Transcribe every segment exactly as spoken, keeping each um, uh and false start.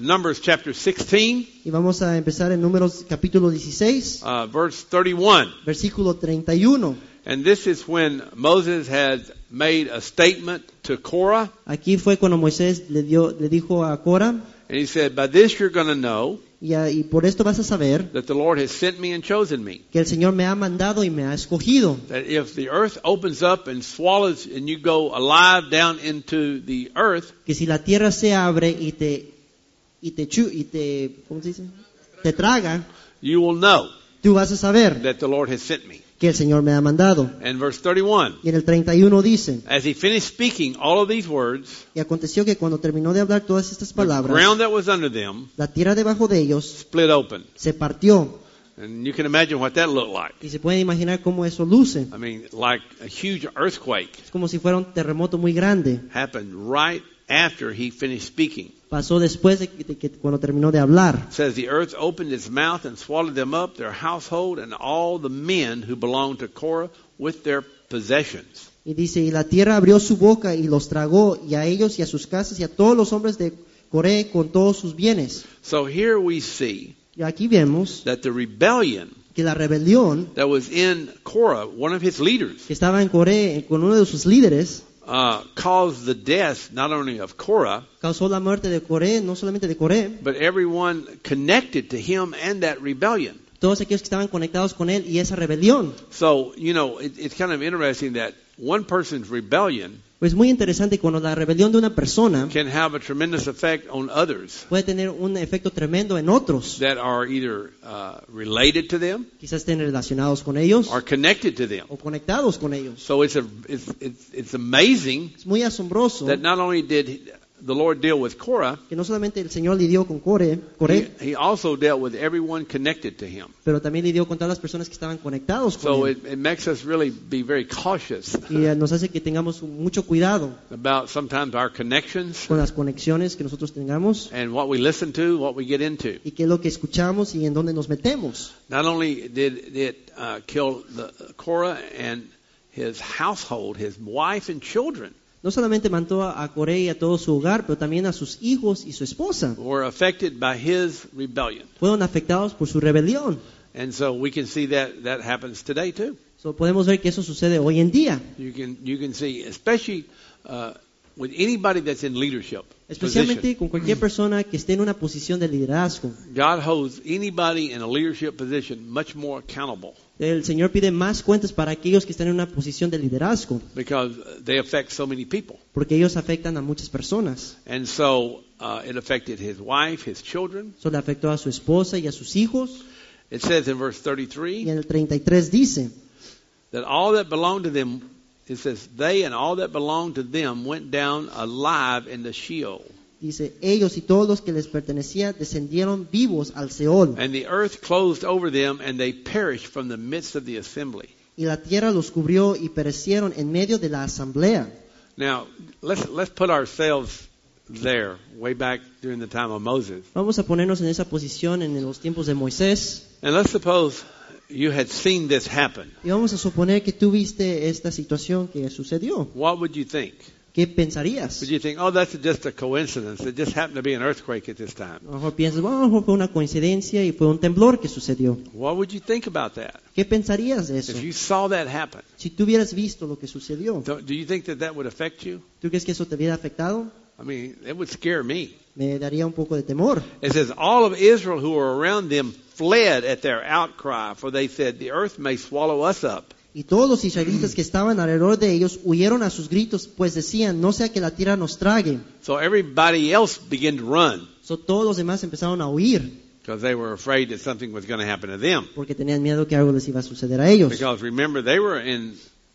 Numbers chapter sixteen, Y vamos a empezar en Números capítulo dieciséis, uh, verse thirty-one. versículo treinta y uno. And this is when Moses had made a statement to Korah. Aquí fue cuando Moisés le dio, le dijo a Cora, And he said, by this you're going to know y, a- y por esto vas a saber that the Lord has sent me and chosen me. que el Señor me ha mandado y me ha escogido. That if the earth opens up and swallows and you go alive down into the earth, Que si la tierra se abre y te, y te, chu- y te, ¿cómo se dice? Te traga, you will know tú vas a saber that the Lord has sent me. que el Señor me ha mandado. And verse thirty-one, Y en el treinta y uno dice, as he finished speaking all of these words, y aconteció que cuando terminó de hablar todas estas the palabras, ground that was under them la tierra debajo de ellos split open. se partió. And you can imagine what that looked like. Y se puede imaginar cómo eso luce. I mean, like a huge earthquake Es como si fuera un terremoto muy grande. happened right after he finished speaking. Pasó después de que, de que- cuando terminó de hablar. It says the earth opened its mouth and swallowed them up, their household, and all the men who belonged to Korah with their possessions. Y dice, y la tierra abrió su boca y los tragó, y a ellos y a sus casas y a todos los hombres de Coré con todos sus bienes. So here we see Y aquí vemos that the rebellion que la rebelión that was in Korah, one of his leaders, que estaba en Coré con uno de sus líderes, uh, caused the death not only of Korah, causó la muerte de Coré, no solamente de Coré, but everyone connected to him and that rebellion. todos aquellos que estaban conectados con él y esa rebelión. So, you know, it, it's kind of interesting that one person's rebellion Pues muy interesante cuando la rebelión de una persona can have a tremendous effect on others puede tener un efecto tremendo en otros. that are either uh, related to them Quizás estén relacionados con ellos or connected to them. o conectados con ellos. So it's a it's it's, it's amazing Es muy asombroso that not only did the Lord deal with Korah, que no solamente el Señor lidió con Coré, he, Coré, he also dealt with everyone connected to him. pero también lidió con todas las personas que estaban conectados con So él. it, it makes us really be very cautious Y eh, nos hace que tengamos mucho cuidado about sometimes our connections con las conexiones que nosotros tengamos and what we listen to, what we get into. y qué es lo que escuchamos y en dónde nos metemos. Not only did it uh, kill the Korah and his household, his wife and children No solamente mató a a Coré y a todo su hogar, pero también a sus hijos y su esposa. were affected by his rebellion. Fueron afectados por su rebelión. And so we can see that that happens today too. So, podemos ver que eso sucede hoy en día, You can you can see, especially uh, with anybody that's in leadership especialmente position. con cualquier persona que esté en una posición de liderazgo. God holds anybody in a leadership position much more accountable El Señor pide más cuentas para aquellos que están en una posición de liderazgo, because they affect so many people. porque ellos afectan a muchas personas. And so uh, it affected his wife, his children. Eso le afectó a su esposa y a sus hijos. It says in verse Y thirty-three en el treinta y tres dice, that all that belonged to them, it says, they and all that belonged to them went down alive into Sheol. dice, ellos y todos los que les pertenecía descendieron vivos al Seol, And the earth closed over them, and they perished from the midst of the assembly. y la tierra los cubrió y perecieron en medio de la asamblea. Now, let's let's put ourselves there, way back during the time of Moses. Vamos a ponernos en esa posición en los tiempos de Moisés, And let's suppose you had seen this happen. y vamos a suponer que tú viste esta situación que sucedió. What would you think? ¿Qué pensarías? Would you think, oh, that's just a coincidence. It just happened to be an earthquake at this time. A lo mejor piensas, bueno, a lo mejor fue una coincidencia y fue un temblor que sucedió. What would you think about that? ¿Qué pensarías de eso? If you saw that happen, Si tú hubieras visto lo que sucedió, do do you think that that would affect you? ¿tú crees que eso te hubiera afectado? I mean, it would scare me. Me daría un poco de temor. It says, all of Israel who were around them fled at their outcry, for they said, the earth may swallow us up. Y todos los israelitas que estaban alrededor de ellos huyeron a sus gritos, pues decían, no sea que la tierra nos trague. So everybody else began to run So, todos los demás empezaron a huir, because they were afraid that something was going to happen to them. porque tenían miedo que algo les iba a suceder a ellos. Because remember, they were in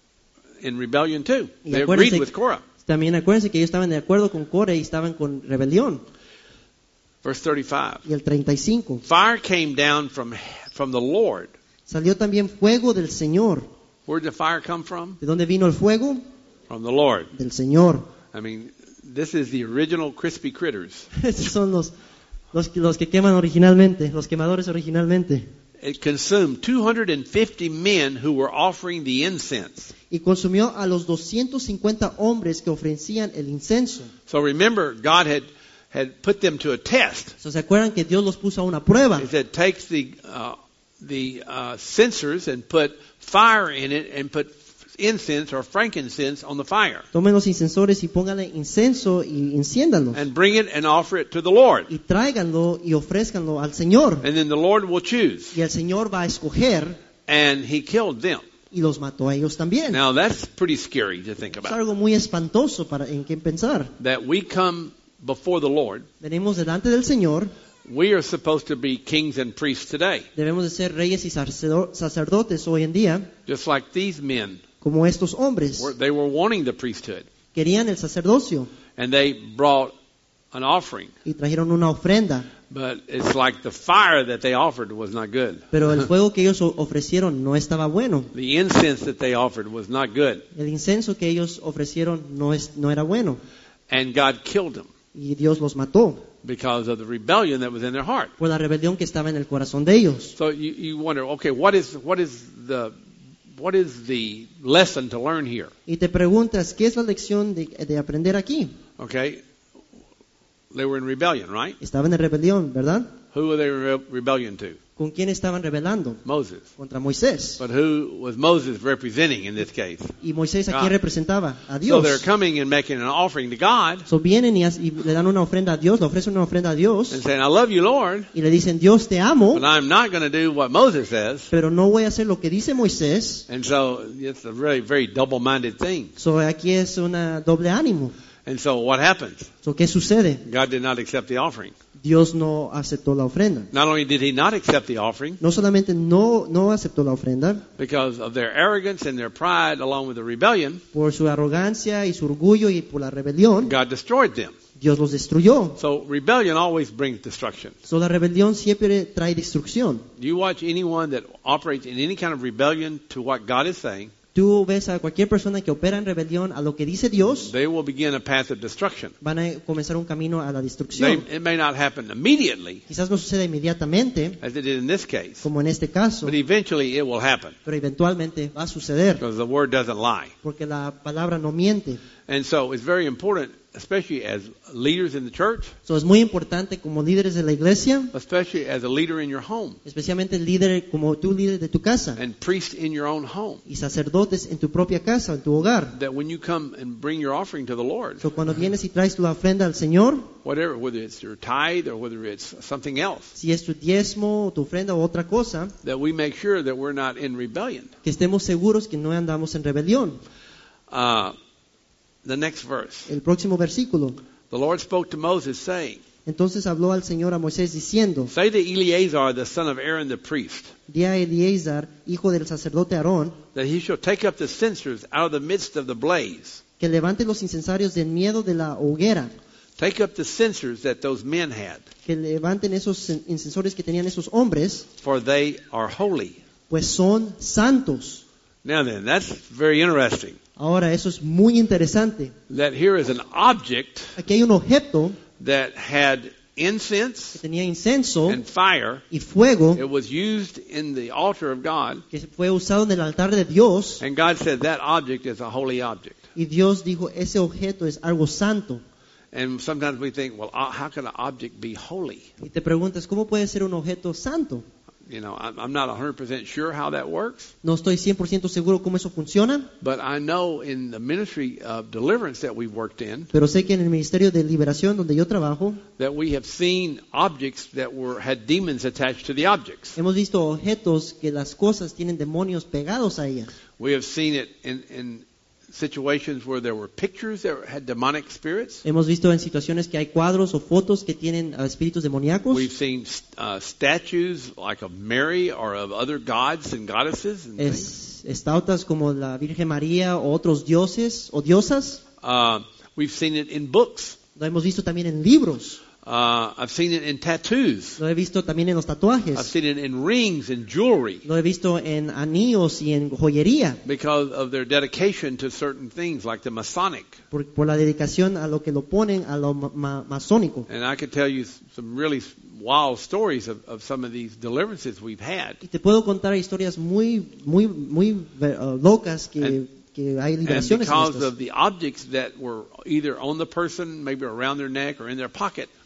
in rebellion too. Y They acuérdense- agreed with Korah. También acuérdense que ellos estaban de acuerdo con Coré y estaban con rebelión. Verse thirty-five. Y el treinta y cinco. Fire came down from from the Lord. Salió también fuego del Señor. Where did the fire come from? ¿De dónde vino el fuego? From the Lord. Del Señor. I mean, this is the original crispy critters. Esos son los, los, que- los que queman originalmente, los quemadores originalmente. It consumed two hundred fifty men who were offering the incense. Y consumió a los doscientos cincuenta hombres que ofrecían el incenso. So remember, God had had put them to a test. So, ¿se acuerdan que Dios los puso a una prueba? He said, take the uh, the uh, censers and put fire in it and put incense or frankincense on the fire. Tomen los incensores y pónganle incenso y enciéndanlos. And bring it and offer it to the Lord. Y tráiganlo y ofrézcanlo al Señor. And then the Lord will choose. Y el Señor va a escoger. And he killed them. Y los mató a ellos también. Now that's pretty scary to think Es about. algo muy espantoso para en qué pensar. That we come before the Lord. Venimos delante del Señor. We are supposed to be kings and priests today. Debemos de ser reyes y sacerdotes hoy en día. Just like these men. Como estos hombres. They were wanting the priesthood. Querían el sacerdocio. And they brought an offering. Y trajeron una ofrenda. But it's like the fire that they offered was not good. Pero el fuego que ellos ofrecieron no estaba bueno. The incense that they offered was not good. El incenso que ellos ofrecieron no es no era bueno. And God killed them. Y Dios los mató. Because of the rebellion that was in their heart. Por la rebelión que estaba en el corazón de ellos. So you, you wonder, okay, what is what is the what is the lesson to learn here? Y te preguntas, ¿qué es la lección de, de aprender aquí? Okay. They were in rebellion, right? Estaban en rebelión, ¿verdad? Who were they in rebellion to? ¿Con quién estaban rebelando? Moses. Contra Moisés. But who was Moses representing in this case? Y Moisés, ¿a quién God. representaba? A Dios. So they're coming and making an offering to God. So vienen y, y le dan una ofrenda a Dios, le ofrecen una ofrenda a Dios. And saying, I love you, Lord. Y le dicen, Dios te amo. But I'm not going to do what Moses says. Pero no voy a hacer lo que dice Moisés. And so it's a very, very double-minded thing. So aquí es una doble ánimo. And so what happens? So, ¿qué sucede? God did not accept the offering. Dios no aceptó la ofrenda. Not only did he not accept the offering, No solamente no, no aceptó la ofrenda, because of their arrogance and their pride along with the rebellion, por su arrogancia y su orgullo y por la rebelión, God destroyed them. Dios los destruyó. So rebellion always brings destruction. So, la rebelión siempre trae destrucción. You watch anyone that operates in any kind of rebellion to what God is saying, Tú ves a cualquier persona que opera en rebelión a lo que dice Dios, they will begin a path of destruction. van a comenzar un camino a la They, destrucción. it may not happen immediately, Quizás no suceda inmediatamente, as it did in this case, como en este caso, but eventually it will happen, pero eventualmente va a suceder, because the word doesn't lie. porque la palabra no miente. And so it's very important, especially as leaders in the church, So, es muy importante como líderes de la iglesia, especially as a leader in your home, especialmente el líder como tú líder de tu casa and priest in your own home, y sacerdotes en tu propia casa, en tu hogar. that when you come and bring your offering to the Lord, So, cuando vienes y traes tu ofrenda al Señor, whatever, whether it's your tithe or whether it's something else, si es tu diezmo, tu ofrenda o otra cosa, that we make sure that we're not in rebellion. que estemos seguros que no andamos en rebelión. Uh, the next verse. El próximo versículo. The Lord spoke to Moses, saying, Entonces habló al Señor a Moisés diciendo, say to Eleazar, the son of Aaron the priest, di a Eliezer, hijo del sacerdote Aarón, that he shall take up the censers out of the midst of the blaze. que levante los incensarios del miedo de la hoguera, Take up the censers that those men had, que levanten esos incensores que tenían esos hombres, for they are holy. pues son santos. Now then, that's very interesting. Ahora, eso es muy interesante. That here is an object Aquí hay un objeto that had que incense tenía incenso and fire. y fuego, It was used in the altar of God. que fue usado en el altar de Dios, And God said that object is a holy object. y Dios dijo, ese objeto es algo santo. And sometimes we think, well, uh, how can an object be holy? Y te preguntas, ¿cómo puede ser un objeto santo? You know, I'm I'm not one hundred percent sure how that works. No estoy cien por ciento seguro cómo eso funciona, But I know in the ministry of deliverance that we've worked in, pero sé que en el ministerio de liberación donde yo trabajo, that we have seen objects that were had demons attached to the objects. hemos visto objetos que las cosas tienen demonios pegados a ellas. We have seen it in, in situations where there were pictures that had demonic spirits. Hemos visto en situaciones que hay cuadros o fotos que tienen uh, espíritus demoníacos. We've seen uh, statues like of Mary or of other gods and goddesses and things. Es, estatuas como la Virgen María o otros dioses o diosas. Uh, we've seen it in books. Lo hemos visto también en libros. Uh, I've seen it in tattoos. Lo he visto también en los I've tatuajes. seen it in rings and jewelry Lo he visto en anillos y en joyería. because of their dedication to certain things like the Masonic. Por, por la dedicación a lo que lo ponen a lo ma- ma- masónico. And I could tell you some really wild stories of, of some of these deliverances we've had. Y te puedo contar historias muy, muy, muy uh, locas que, And- que hay And liberaciones en because estas. of the objects that were either on the person, maybe around their neck or in their pocket,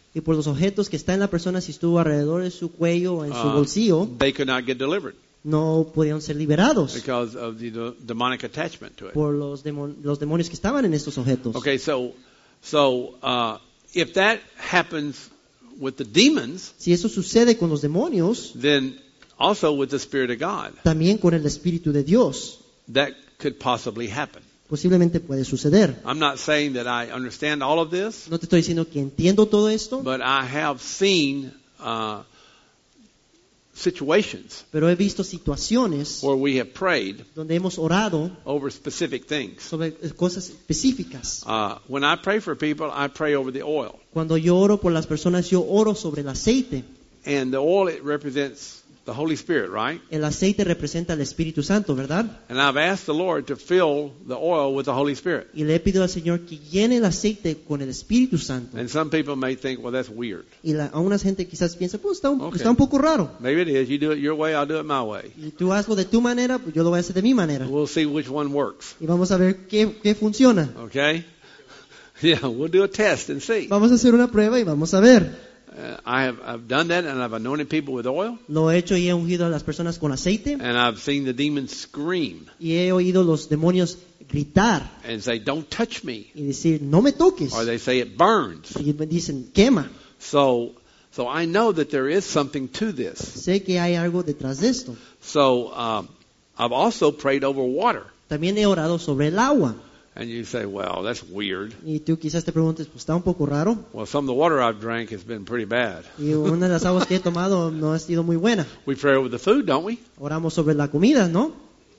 y por los objetos que está en la persona, si estuvo alrededor de su cuello o en su uh, bolsillo, they could not get delivered no podían ser liberados because of the de- demonic attachment to it. por los, demon- los demonios que estaban en estos objetos. Okay, so so uh, if that happens with the demons, Si eso sucede con los demonios, then also with the Spirit of God, también con el Espíritu de Dios that could possibly happen. posiblemente puede suceder. I'm not saying that I understand all of this, No te estoy diciendo que entiendo todo esto, but I have seen uh, situations pero he visto situaciones where we have prayed donde hemos orado over specific things. sobre cosas específicas. Uh, when I pray for people, I pray over the oil. Cuando yo oro por las personas, yo oro sobre el aceite. And the oil, it represents the Holy Spirit, right? El aceite representa al Espíritu Santo, ¿verdad? And I've asked the Lord to fill the oil with the Holy Spirit. Y le he pedido al Señor que llene el aceite con el Espíritu Santo. And some people may think, well, that's weird. Y la, a unas gente quizás piensa, pues está un, Okay. está un poco raro. Maybe it is. You do it your way, I'll do it my way. Y tú hazlo de tu manera, pues yo lo voy a hacer de mi manera. We'll see which one works. Y vamos a ver qué, qué funciona. Okay? Yeah, we'll do a test and see. Vamos a hacer una prueba y vamos a ver. Uh, I have I've done that, and I've anointed people with oil, Lo he hecho y he ungido a las personas con aceite. and I've seen the demons scream Y he oído los demonios gritar and say, "Don't touch me," y decir, no me toques. or they say it burns. Y me dicen, quema. So, so I know that there is something to this. Sé que hay algo detrás de esto. So um, I've also prayed over water, También he orado sobre el agua. and you say, "Well, that's weird." Y tú quizás te preguntes, pues está un poco raro. Well, some of the water I've drank has been pretty bad. Y una de las aguas que he tomado no ha sido muy buena. We pray over the food, don't we? Oramos sobre la comida, ¿no?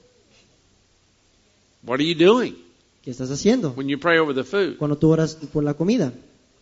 What are you doing ¿Qué estás haciendo when you pray over the food? cuando tú oras por la comida?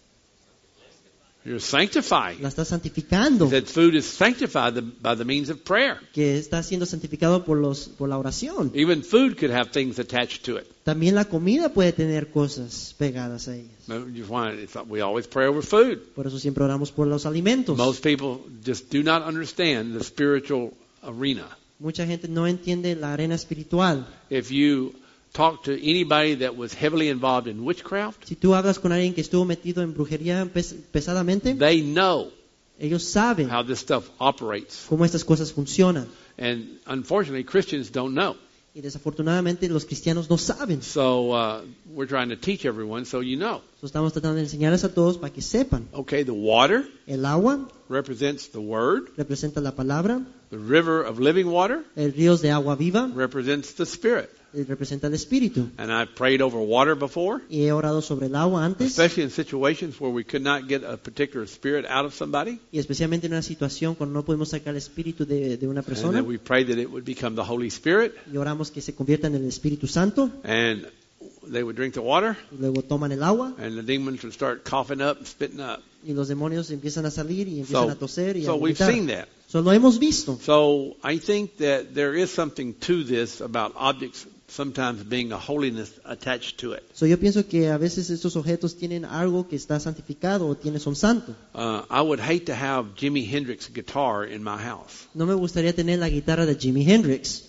You're sanctifying. La estás santificando. That food is sanctified the- by the means of prayer. Que está siendo santificado por, los, por la oración. Even food could have things attached to it. También la comida puede tener cosas pegadas a ellas. No, you find it's, we always pray over food. Por eso siempre oramos por los alimentos. Most people just do not understand the spiritual arena. Mucha gente no entiende la arena espiritual. If you talk to anybody that was heavily involved in witchcraft, Si tú hablas con alguien que estuvo metido en brujería pes- pesadamente, they know ellos saben how this stuff operates. cómo estas cosas funcionan. And unfortunately, Christians don't know. Y desafortunadamente los cristianos no saben. So uh, we're trying to teach everyone so you know. So, estamos tratando de enseñarles a todos para que sepan. Okay, the water El agua represents the Word. representa la palabra, The river of living water el río de agua viva represents the Spirit. eh, representa el espíritu. And I've prayed over water before, Y he orado sobre el agua antes, especially in situations where we could not get a particular spirit out of somebody. y especialmente en una situación cuando no podemos sacar el espíritu de, de una And persona. then we prayed that it would become the Holy Spirit, Y oramos que se convierta en el Espíritu Santo. and they would drink the water, Y luego toman el agua and the demons would start coughing up and spitting up. y los demonios empiezan a salir y empiezan So, a toser y a so we've vomitar. seen that. So, lo hemos visto. So I think that there is something to this about objects sometimes being a holiness attached to it. So, yo pienso que a veces estos objetos tienen algo que está santificado o tiene son santo. Uh, I would hate to have Jimi Hendrix guitar in my house, No me gustaría tener la guitarra de Jimi Hendrix,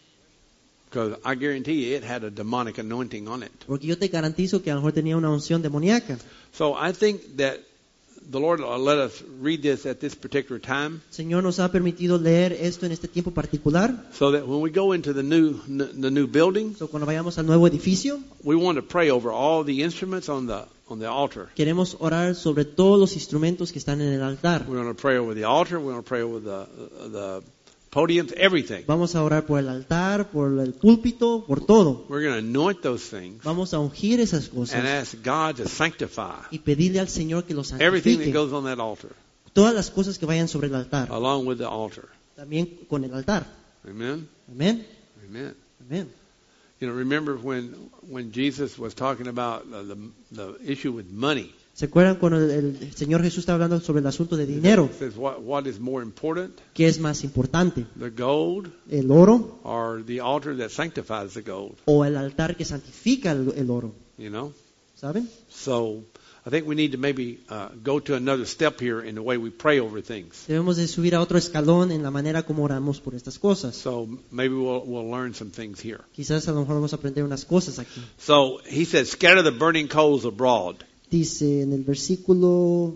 because I guarantee you it had a demonic anointing on it. porque yo te garantizo que a lo mejor tenía una unción demoníaca. So I think that the Lord will let us read this at this particular time, El Señor nos ha permitido leer esto en este tiempo particular. so that when we go into the new the new building, So, cuando vayamos al nuevo edificio, we want to pray over all the instruments on the on the altar. queremos orar sobre todos los instrumentos que están en el altar. We want to pray over the altar. We want to pray over the the podiums, everything. Vamos a orar por el altar, por el púlpito, por todo. We're going to anoint those things Vamos a ungir esas and cosas ask God to sanctify y pedirle al Señor que los everything that santifique. goes on that altar, Todas las cosas que vayan sobre el altar, along with the altar. también con el altar. Amen. Amén. Amen. Amén. You know, remember when when Jesus was talking about uh, the the issue with money. ¿Se acuerdan cuando el, el Señor Jesús está hablando sobre el asunto de dinero? He says what what is more important, ¿Qué es más importante? the gold ¿El oro or the altar that sanctifies the gold? o el altar que santifica el, el oro? You know. ¿Saben? So I think we need to maybe uh, go to another step here in the way we pray over things. Debemos de subir a otro escalón en la manera como oramos por estas cosas. So maybe we'll we'll learn some things here. Quizás a lo mejor vamos a aprender unas cosas aquí. So he says, scatter the burning coals abroad. Dice en el versículo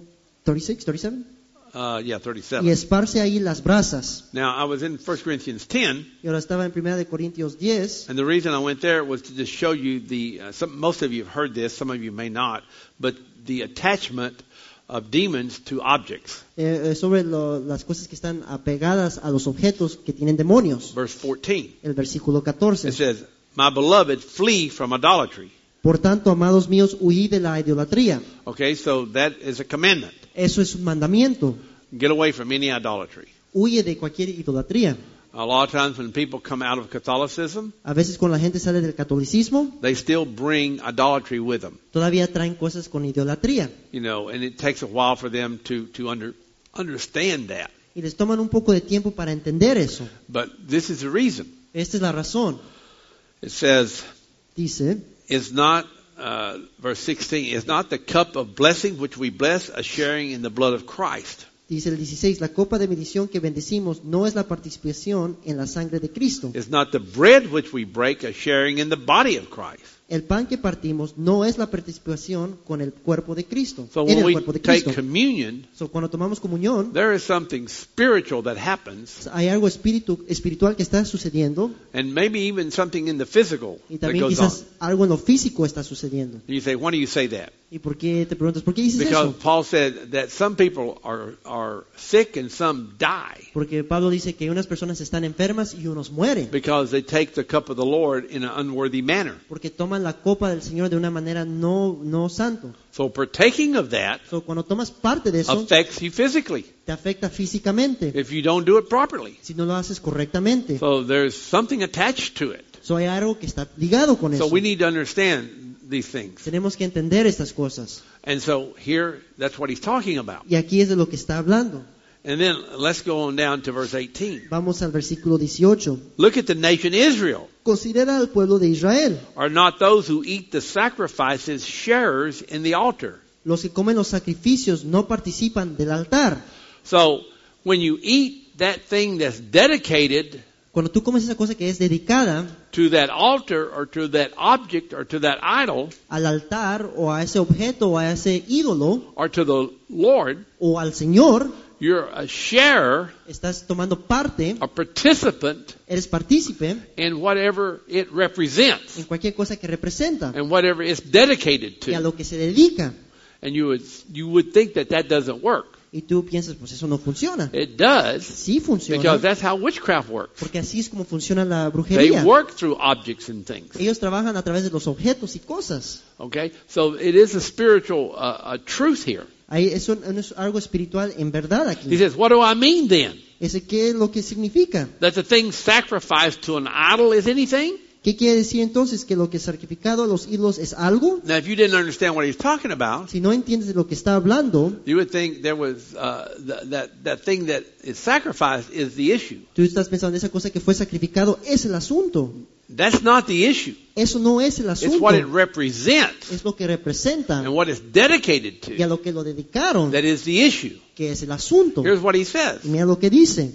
treinta y seis, treinta y siete. Uh, yeah, Y thirty-seven. esparce ahí las brasas. Now, I was in First Corinthians ten, Y ahora estaba en primera de Corintios diez. and the reason I went there was to just show you the, uh, some, most of you have heard this, some of you may not, but the attachment of demons to objects. Eh, eh, sobre lo- las cosas que están apegadas a los objetos que tienen demonios. Verse fourteen, El versículo catorce. it says, "My beloved, flee from idolatry." Por tanto, amados míos, huid de la idolatría. Okay, so that is a commandment. Eso es un mandamiento. Get away from any idolatry. Huye de cualquier idolatría. A lot of times when people come out of Catholicism, A veces cuando la gente sale del catolicismo, they still bring idolatry with them. todavía traen cosas con idolatría. You know, and it takes a while for them to, to under, understand that. Y les toman un poco de tiempo para entender eso. But this is the reason. Esta es la razón. It says, Dice, it's not, uh, verse sixteen, it's not the cup of blessing which we bless, a sharing in the blood of Christ. dice el dieciséis, la copa de bendición que bendecimos no es la participación en la sangre de Cristo. It's not the bread which we break, a sharing in the body of Christ. El pan que partimos no es la participación con el cuerpo de Cristo, So en when el we cuerpo de take Cristo. communion, So, cuando tomamos comunión, there is something spiritual that happens, hay algo espíritu, espiritual que está sucediendo and maybe even something in the physical y that también goes on. quizás algo en lo físico está sucediendo. And you say, why do you say that? ¿Y por qué te preguntas, por qué dices Because eso? Paul said that some people are, are sick and some die Porque Pablo dice que unas personas están enfermas y unos mueren. because they take the cup of the Lord in an unworthy manner. Porque toman la copa del Señor de una manera no, no santo. So partaking of that So, cuando tomas parte de eso, affects you physically te afecta físicamente if you don't do it properly. si no lo haces correctamente. So there's something attached to it. So, hay algo que está ligado con So eso. we need to understand these things. Tenemos que entender estas cosas. And so here, that's what he's talking about. Y aquí es de lo que está hablando. And then let's go on down to verse eighteen. Vamos al versículo dieciocho. Look at the nation Israel. Considera al pueblo de Israel. Are not those who eat the sacrifices sharers in the altar? Los que comen los sacrificios no participan del altar. So when you eat that thing that's dedicated Cuando tú comes esa cosa que es dedicada to that altar or to that object or to that idol al altar o a ese objeto o a ese ídolo or to the Lord, o al Señor, you're a sharer, estás tomando parte, a participant eres partícipe in whatever it represents en cualquier cosa que representa and whatever it's dedicated y a to. lo que se dedica. And you would you would think that that doesn't work. Y tú piensas, pues eso no funciona. It does Sí funciona, because that's how witchcraft works. porque así es como funciona la They brujería. work through objects and things. Ellos trabajan a través de los objetos y cosas. Okay, so it is a spiritual uh, a truth here. Ahí es, un- es algo espiritual en verdad He aquí. says, what do I mean then? Ese, ¿qué es lo que significa? That the thing sacrificed to an idol is anything? ¿Qué quiere decir entonces? ¿Que lo que es sacrificado a los ídolos es algo? Now, if you didn't understand what he's talking about, Si no entiendes de lo que está hablando, you would think there was uh, th- that that thing that is sacrificed is the issue. tú estás pensando esa cosa que fue sacrificado es el asunto. That's not the issue. Eso no es el It's asunto. what it represents Es lo que representa and what it's dedicated y a to lo que lo dedicaron, that is the issue. que es el asunto. Here's what he says. Y mira lo que dice.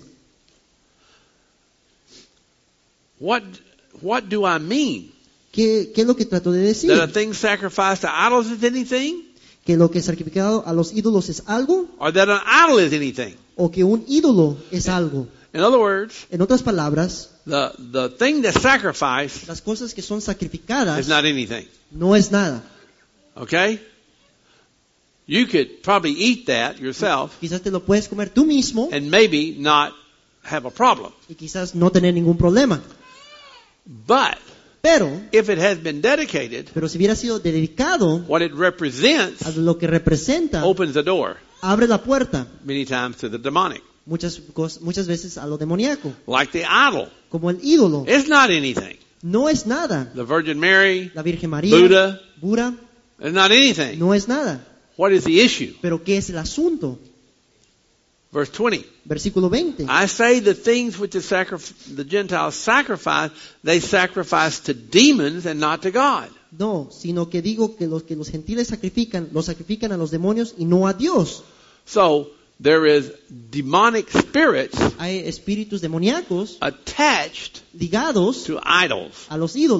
What what do I mean? ¿Qué, qué es lo que trato de decir? That a thing sacrificed to idols is anything? ¿Que lo que es sacrificado a los ídolos es algo? Or that an idol is anything? ¿O que un ídolo es algo? In other words, En otras palabras, the the thing that's sacrificed las cosas que son sacrificadas is not anything. no es nada. Okay? You could probably eat that yourself Quizás te lo puedes comer tú mismo and maybe not have a problem. y quizás no tener ningún problema. But Pero, if it has been dedicated, pero si hubiera sido dedicado what it represents a lo que representa, opens the door abre la puerta many times to the demonic. muchas, cos- muchas veces a lo demoníaco, Like the idol. como el ídolo. It's not anything. No es nada. The Virgin Mary, La Virgen María, Buddha, Buda, it's not anything. no es nada. What is the issue? Pero ¿qué es el asunto? Verse twenty. Versículo veinte. I say the things which the, sacrif- the Gentiles sacrifice, they sacrifice to demons and not to God. No, sino que digo que los que los gentiles sacrifican, los sacrifican a los demonios y no a Dios. So there is demonic spirits Hay espíritus demoníacos attached ligados to idols. a los ídolos.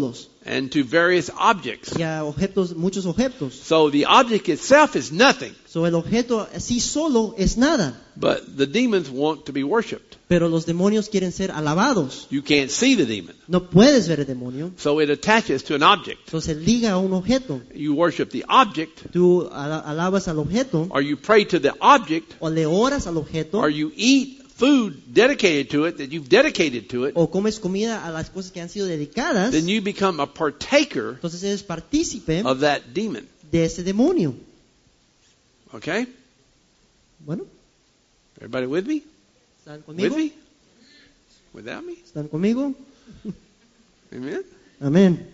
and to various objects. y a objetos, muchos objetos. So the object itself is nothing, So el objeto así solo es nada, but the demons want to be worshipped. pero los demonios quieren ser alabados. You can't see the demon, No puedes ver el demonio, so it attaches to an object. entonces liga a un objeto. You worship the object, Tú ala- alabas al objeto, or you pray to the object, o le oras al objeto, or you eat food dedicated to it that you've dedicated to it. o comes comida a las cosas que han sido dedicadas, Then you become a partaker entonces eres partícipe of that demon. de ese demonio. Okay? Bueno, Everybody with me? ¿están With conmigo? me? Without me? ¿Están conmigo? Amen? Amén.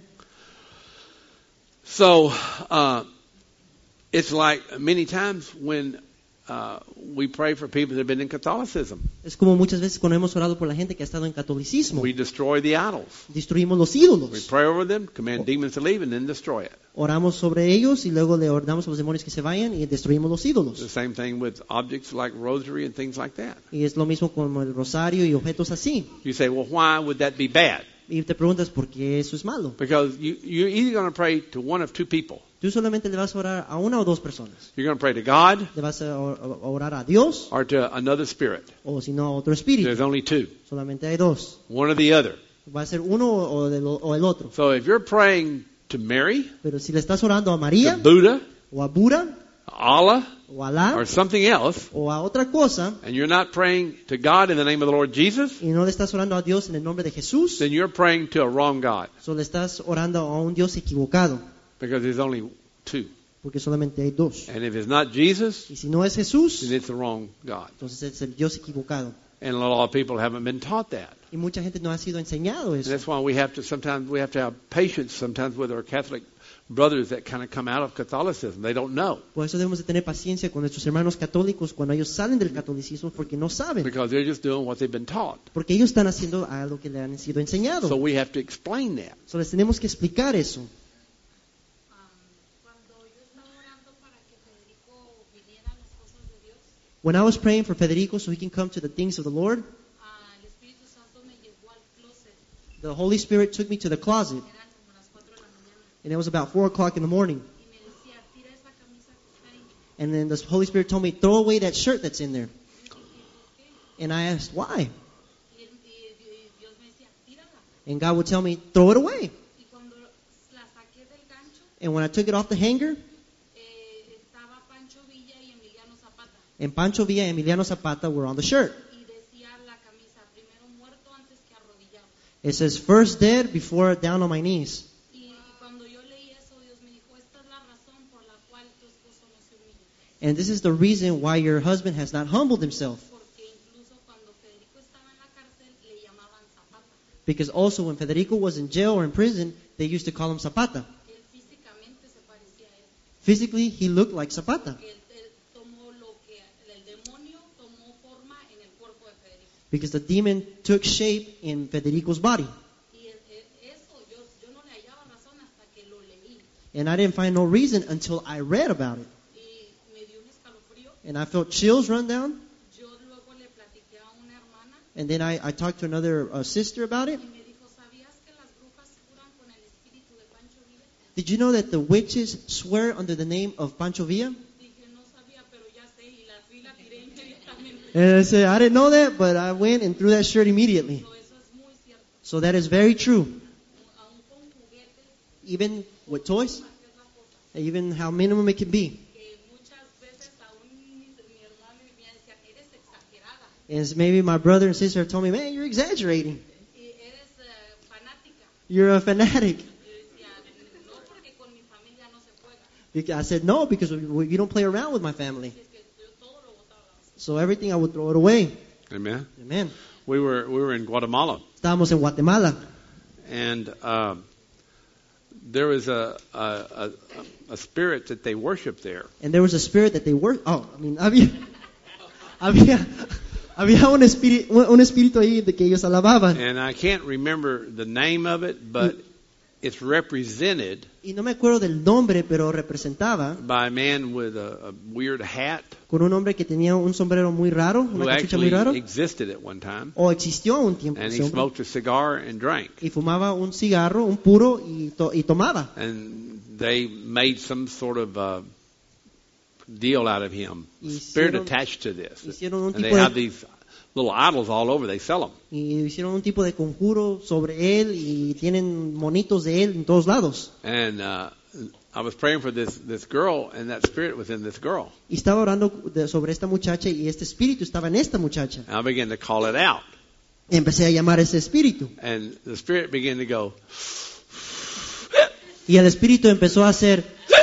So, uh, it's like many times when uh, we pray for people that have been in Catholicism. Es como muchas veces cuando hemos orado por la gente que ha estado en catolicismo. We destroy the idols. Destruimos los We ídolos. pray over them, command demons to leave, and then destroy it. Oramos sobre ellos y luego le ordenamos a los demonios que se vayan y destruimos los The ídolos. same thing with objects like rosary and things like that. Y es lo mismo con el rosario y objetos así. You say, well, why would that be bad? Y te preguntas por qué eso es malo. Because you, you're either going to pray to one of two people. Tú solamente le vas a orar a una o dos personas. You're going to pray to God Le vas a or- a orar a Dios or to another spirit. o si no a otro espíritu. There's only two, Solamente hay dos. one or the other. Va a ser uno o, del- o el otro. So if you're praying to Mary, Pero si le estás orando a to María Buddha, o a Buda Allah, o a Alá or something else, o a otra cosa and you're not praying to God in the name of the Lord Jesus, y no le estás orando a Dios en el nombre de Jesús, then you're praying to a wrong God, solo le estás orando a un Dios equivocado, because there's only two. porque solamente hay dos. And if it's not Jesus, Y si no es Jesús, then it's the wrong God. entonces es el Dios equivocado. And a lot of people haven't been taught that. Y mucha gente no ha sido enseñado And eso. that's why we have to sometimes we have to have patience sometimes with our Catholic brothers that kind of come out of Catholicism. They don't know Por eso debemos de tener paciencia con nuestros hermanos católicos cuando ellos salen del catolicismo porque no saben. because they're just doing what they've been taught. Porque ellos están haciendo algo que le han sido enseñado. So we have to explain that. So les tenemos que explicar eso. Cuando yo estaba orando para que Federico viniera a las cosas de Dios, When I was praying for Federico so he can come to the things of the Lord, ah, el Espíritu Santo me llevó al closet. the Holy Spirit took me to the closet, Eran como las cuatro de la mañana. and it was about four o'clock in the morning. Y me decía, tira esa camisa que está ahí. And then the Holy Spirit told me, throw away that shirt that's in there. And I asked, why? Y, él- y- y Dios me decía, tírala. And God would tell me, throw it away. Y cuando la saqué del gancho, And when I took it off the hanger, eh, estaba Pancho Villa y Emiliano Zapata. and Pancho Villa and Emiliano Zapata were on the shirt. Y decía la camisa, primero muerto antes que arrodillado. It says, first dead before down on my knees. Y, y cuando yo leí eso, Dios me dijo, esta es la razón por la cual tu esposo no se humilla. And this is the reason why your husband has not humbled himself. Porque incluso cuando Federico estaba en la cárcel, le llamaban Zapata. Because also when Federico was in jail or in prison, they used to call him Zapata. Él físicamente se parecía a él. Physically, he looked like Zapata. Él, él tomó lo que el demonio tomó forma en el cuerpo de Federico. Because the demon took shape in Federico's body. Y e- e- eso yo, yo no le hallaba razón hasta que lo leí. And I didn't find no reason until I read about it. Y me dio un escalofrío. And I felt chills run down. Yo luego le platiqué a una hermana And then I, I talked to another uh, sister about it. y me dijo, ¿sabías que las brujas curan con el espíritu de Pancho Villa? Did you know that the witches swear under the name of Pancho Villa? Dije, no sabía, pero ya sé. Y la fui y la tiré inmediatamente. And I said, I didn't know that, but I went and threw that shirt immediately. So, eso es muy cierto. So that is very true. Aún con juguetes, Even with toys, es la cosa. even how minimum it can be. Que muchas veces aún mi, mi hermano y mi decían, eres exagerada. And maybe my brother and sister told me, man, you're exaggerating. Y eres eh, fanática. You're a fanatic. Y yo decía, no, porque con mi familia no se juega. Because I said, no, because we, we, you don't play around with my family. Es que yo todo lo botaba. So everything I would throw it away. Amen. Amen. We were we were in Guatemala, Estábamos en Guatemala. and um, there was a, a a a spirit that they worship there. And there was a spirit that they were. Oh, I mean, había, había, había un espíritu, un espíritu ahí de que ellos alababan. And I can't remember the name of it, but it's represented Y no me acuerdo del nombre, pero representaba by a man with a, a weird hat con un hombre que tenía un sombrero muy raro, una who cachucha muy actually raro, existed at one time. o existió a un tiempo And ese he hombre, smoked a cigar and drank. y fumaba un cigarro, un puro, y, to- y tomaba. And they made some sort of uh, deal out of him. Spirit Hicieron- attached to this. hicieron un And they tipo de- have these little idols all over. They sell them. Y hicieron un tipo de conjuro sobre él y tienen monitos de él en todos lados. And uh, I was praying for this, this girl, and that spirit was in this girl. Y estaba orando de- sobre esta muchacha y este espíritu estaba en esta muchacha. And I began to call it out. Y empecé a llamar a ese espíritu. And the spirit began to go, Y el espíritu empezó a hacer,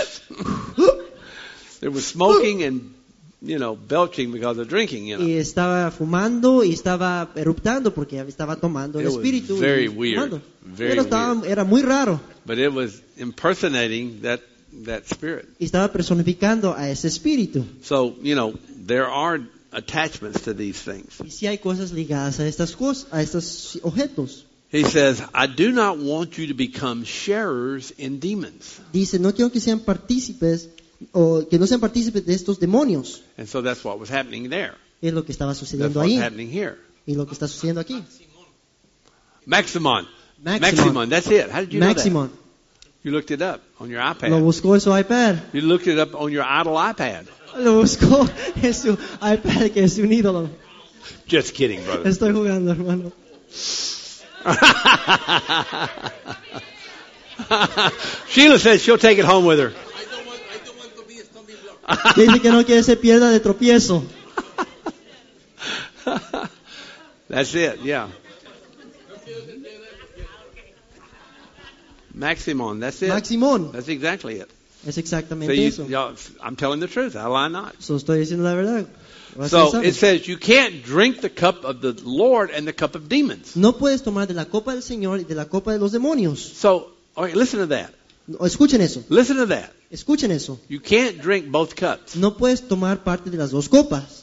there was smoking and, you know, belching because of drinking, you know. y estaba fumando y estaba eruptando porque estaba tomando el It was espíritu. very y weird. fumando. Very Pero estaba, era muy raro. But it was impersonating that, that spirit. Y estaba personificando a ese espíritu. So, you know, there are attachments to these things. Y si hay cosas ligadas a estas cosas, a estos objetos. He says, I do not want you to become sharers in demons. Dice, no quiero que sean partícipes o que no sean partícipes de estos demonios. And so that's what was happening there. Es lo que estaba That's sucediendo what's ahí happening here. y lo que está sucediendo aquí. Maximon. Maximon. Maximon, that's it. How did you know Maximon. that? You looked it up on your Lo iPad. buscó en su iPad. You looked it up on your idol iPad. Lo buscó en su iPad, que es un ídolo. Just kidding, brother. Estoy jugando, hermano. Sheila says she'll take it home with her. Dice que no quiere ser piedra de tropiezo. That's it, yeah. Maximon, that's it. Maximón. That's exactly it. Es So exactamente you, eso. y'all, I'm telling the truth. I lie not. So, estoy diciendo la verdad. Ahora sí So sabes. it says you can't drink the cup of the Lord and the cup of demons. No puedes tomar de la copa del Señor y de la copa de los demonios. So, all right, listen to that. O, escuchen eso. Listen to that. Escuchen eso. You can't drink both cups. No puedes tomar parte de las dos copas.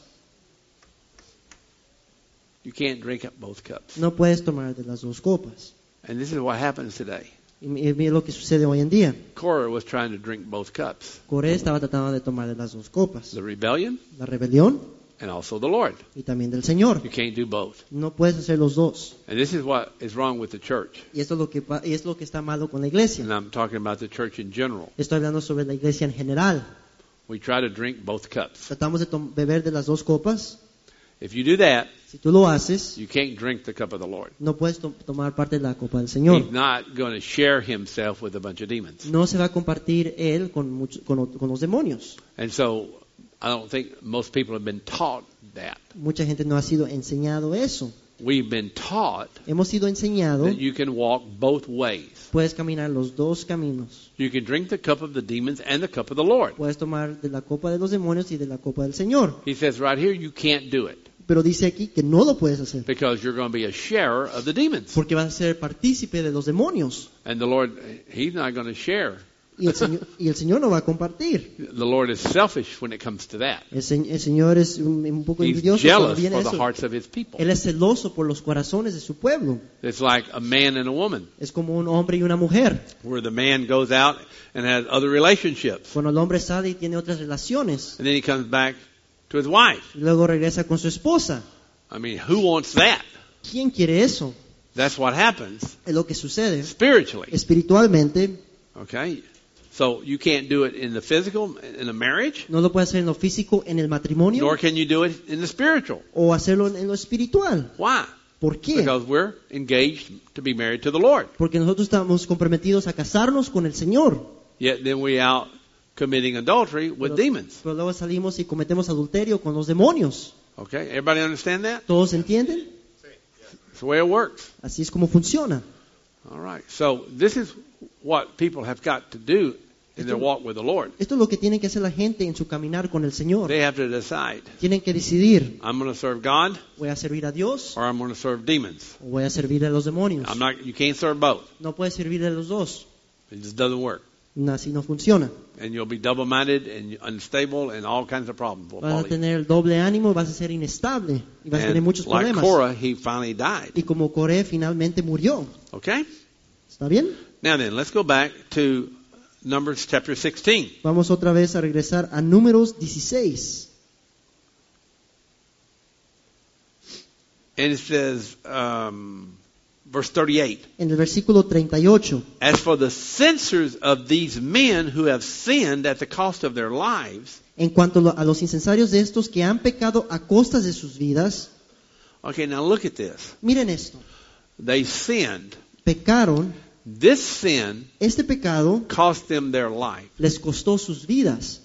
You can't drink up both cups. No puedes tomar de las dos copas. And this is what happens today. Y mi- mira lo que sucede hoy en día. Korah was trying to drink both cups. Coré estaba tratando de tomar de las dos copas. The rebellion La rebelión and also the Lord. y también del Señor. You can't do both. No puedes hacer los dos. And this is what is wrong with the church. Y esto es lo que, pa- y es lo que está malo con la iglesia. And I'm talking about the church in general. Estoy hablando sobre la iglesia en general. We try to drink both cups. Tratamos de tom- beber de las dos copas. If you do that, Si tú lo haces, you can't drink the cup of the Lord. no puedes to- tomar parte de la copa del He's Señor. not going to share himself with a bunch of demons. No se va a compartir él con, mucho- con, o- con los demonios. And so I don't think most people have been taught that. Mucha gente no ha sido enseñado eso. We've been taught Hemos sido enseñado, that you can walk both ways. puedes caminar los dos caminos. You can drink the cup of the demons and the cup of the Lord. Puedes tomar de la copa de los demonios y de la copa del Señor. He says right here you can't do it Pero dice aquí que no lo puedes hacer. because you're going to be a sharer of the demons. Porque vas a ser partícipe de los demonios. And the Lord, He's not going to share. Y el, Señor, y el Señor no va a compartir. The Lord is selfish when it comes to that. El, se- el Señor es un, un poco He's envidioso cuando jealous viene for the eso. hearts of His people. Él es celoso por los corazones de su pueblo. It's like a man and a woman, Es como un hombre y una mujer. where the man goes out and has other relationships. Cuando el hombre sale y tiene otras relaciones, And then he comes back to his wife. y luego regresa con su esposa. I mean, who wants that? ¿Quién quiere eso? That's what happens Es lo que sucede spiritually. espiritualmente. Okay? So you can't do it in the physical, in a marriage, No lo puede hacer en lo físico, en el matrimonio, nor can you do it in the spiritual. o hacerlo en lo espiritual. Why? ¿Por qué? Because we're engaged to be married to the Lord. Porque nosotros estamos comprometidos a casarnos con el Señor. Yet then we out committing adultery with Pero, demons. pero luego salimos y cometemos adulterio con los demonios. Okay? Everybody understand that? ¿Todos entienden? It's the way it works. Así es como funciona. All right. So this is what people have got to do in their walk with the Lord. Esto es lo que tiene que hacer la gente en su caminar con el Señor. They have to decide, Tienen que decidir, I'm going to serve God ¿voy a servir a Dios or I'm going to serve demons. o voy a servir a los demonios? I'm not, you can't serve both. No puedes servir a los dos. It just doesn't work. No, así no funciona. And you'll be double-minded and unstable and all kinds of problems will Vas a follow you. tener el doble ánimo, vas a ser inestable y vas a tener And muchos like problemas. Korah, he finally died. Y como Coré finalmente murió. Okay? ¿Está bien? Now then, let's go back to Numbers chapter sixteen. Vamos otra vez a regresar a Números dieciséis. And it says, um, verse thirty-eight. En el versículo treinta y ocho. As for the censors of these men who have sinned at the cost of their lives. En cuanto a los incensarios de estos que han pecado a costas de sus vidas. Okay, now look at this. Miren esto. They sinned. Pecaron. This sin Este pecado cost them their life. les costó sus vidas.